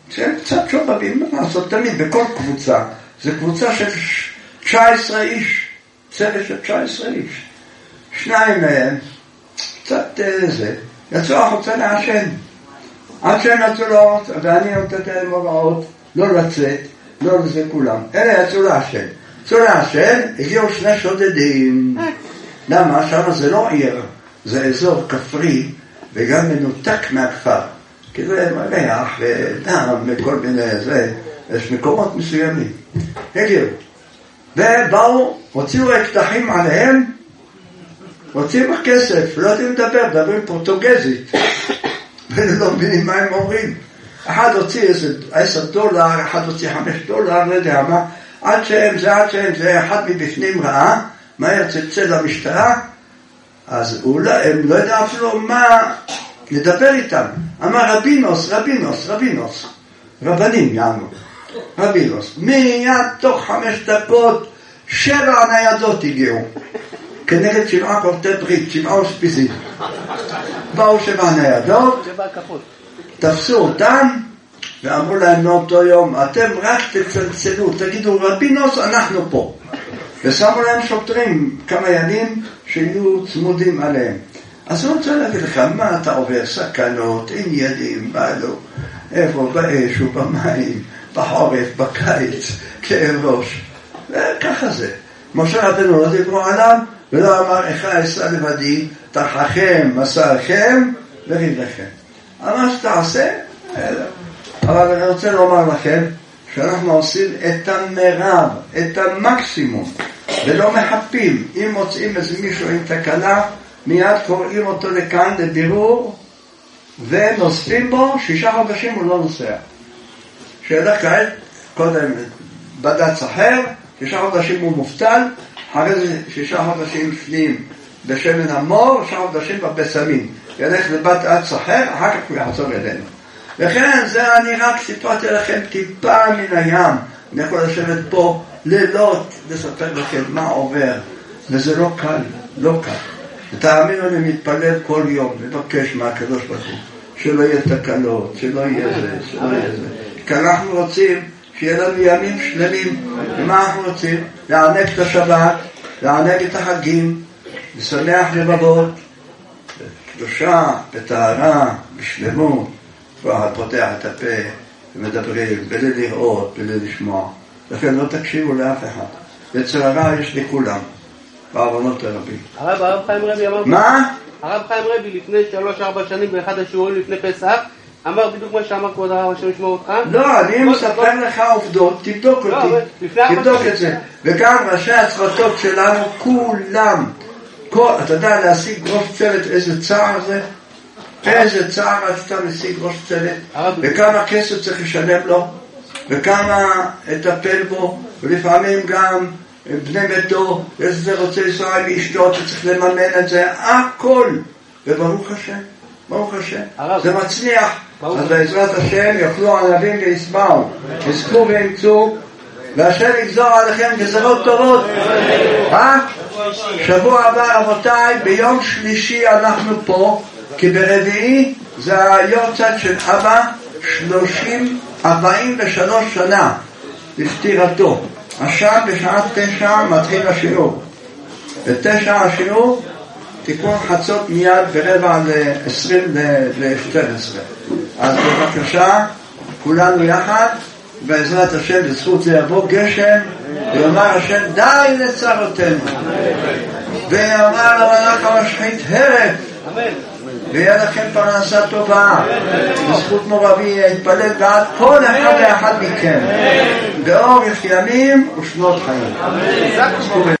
שהם קצת שובבים, מה לעשות תמיד, בכל קבוצה. זו קבוצה של תשע עשרה איש, צוות של תשע עשרה איש. שניים מהם, קצת זה, יצאו החוצה לעשן. עד שהם יצאו לו, ואני נותנת להם הוראות, לא לצאת, לא לזה כולם. אלה יצאו לעשן. יצאו לעשן, הגיעו שני שודדים. למה? שם זה לא עיר, זה אזור כפרי, וגם מנותק מהכפר. כי זה מלח ודם וכל מיני זה, יש מקומות מסוימים. הגיעו. ובאו, הוציאו אקדחים עליהם, הוציאו כסף, לא יודעים לדבר, מדברים פורטוגזית. ולא מבינים מה הם אומרים. אחד הוציא איזה עשר דולר, אחד הוציא חמש דולר, לא יודע מה. עד שהם זה, עד שהם זה, אחד מבפנים ראה, מה יצלצל למשטרה, אז אולי, הם לא יודע אפילו מה לדבר איתם. אמר רבינוס, רבינוס, רבינוס. רבנים יענו. רבינוס. מיד תוך חמש דקות, שבע ניידות הגיעו. כנגד שבעה קורטי ברית, שבעה אוספיסים. באו שבע ניידות, תפסו אותם, ואמרו להם מאותו יום, אתם רק תצלצלו, תגידו רבינוס, אנחנו פה. ושמו להם שוטרים כמה ימים שיהיו צמודים עליהם. אז אני רוצה להגיד לך, מה אתה עובר? סכנות, עניינים, בעלו, איפה, באש ובמים, בחורף, בקיץ, כאב ראש. וככה זה. משה רבנו לא דיברו עליו, ולא אמר, איך אעשה לבדי, תחכם, מסעכם, וריד לכם. אבל מה שתעשה, אבל אני רוצה לומר לכם, שאנחנו עושים את המרב, את המקסימום, ולא מחפים. אם מוצאים איזה מישהו עם תקלה, מיד קוראים אותו לכאן לבירור, ונוספים בו, שישה חודשים הוא לא נוסע. שאלה כעת, קודם בד"ץ אחר, שישה חודשים הוא מובטל, אחרי זה שישה חודשים פנים בשמן המור, שישה חודשים בבשמים. ילך לבד"ץ אחר, אחר כך הוא יחזור אלינו. וכן, זה אני רק סיפרתי לכם טיפה מן הים. אני יכול לשבת פה לילות, לספר לכם מה עובר. וזה לא קל, לא קל. ותאמינו, אני מתפלל כל יום, מבקש מהקדוש ברוך הוא, שלא יהיה תקלות, שלא יהיה זה, שלא יהיה זה. כי אנחנו רוצים שיהיה לנו ימים שלמים. ומה אנחנו רוצים? לענג את השבת, לענג את החגים, לשמח לבבות, קדושה, בטהרה, בשלמות. כבר פותח את הפה ומדברים, בלי לראות, בלי לשמוע. לכן לא תקשיבו לאף אחד. יצר הרע יש לכולם, בעוונות הרבים. הרב, הרב חיים רבי אמר... מה? הרב חיים רבי לפני שלוש ארבע שנים באחד השיעורים לפני פסח, אמר בדיוק מה שאמר כבוד הרב, השם ישמור אותך. לא, אני מספר לך עובדות, תבדוק אותי. תבדוק את זה. וגם ראשי הצוותות שלנו, כולם, אתה יודע להשיג ראש צוות איזה צער זה? איזה צער רצתה להשיג ראש צוות, וכמה כסף צריך לשלם לו, וכמה לטפל בו, ולפעמים גם בני ביתו, איזה רוצה ישראל ואשתו, שצריך לממן את זה, הכל. וברוך השם, ברוך השם, זה מצליח. אז בעזרת השם יוכלו ענבים ויסבעו, יזכו וימצאו, והשם יגזור עליכם גזרות טובות. שבוע הבא רבותיי, ביום שלישי אנחנו פה, כי ברביעי זה היורצייט של אבא, שלושים, ארבעים ושלוש שנה לפטירתו. עכשיו בשעה תשע מתחיל השיעור. בתשע השיעור, תיקון חצות מיד ברבע ל-עשרים ל-שתים עשרה. אז בבקשה, כולנו יחד, בעזרת השם, בזכות זה יבוא גשם, ויאמר השם, די לצרותינו. ויאמר למלאך המשחית הרף. ויהיה לכם פרנסה טובה, בזכות מורבי יתפלל בעד כל אחד ואחד מכם, באורך ימים ושנות חיים.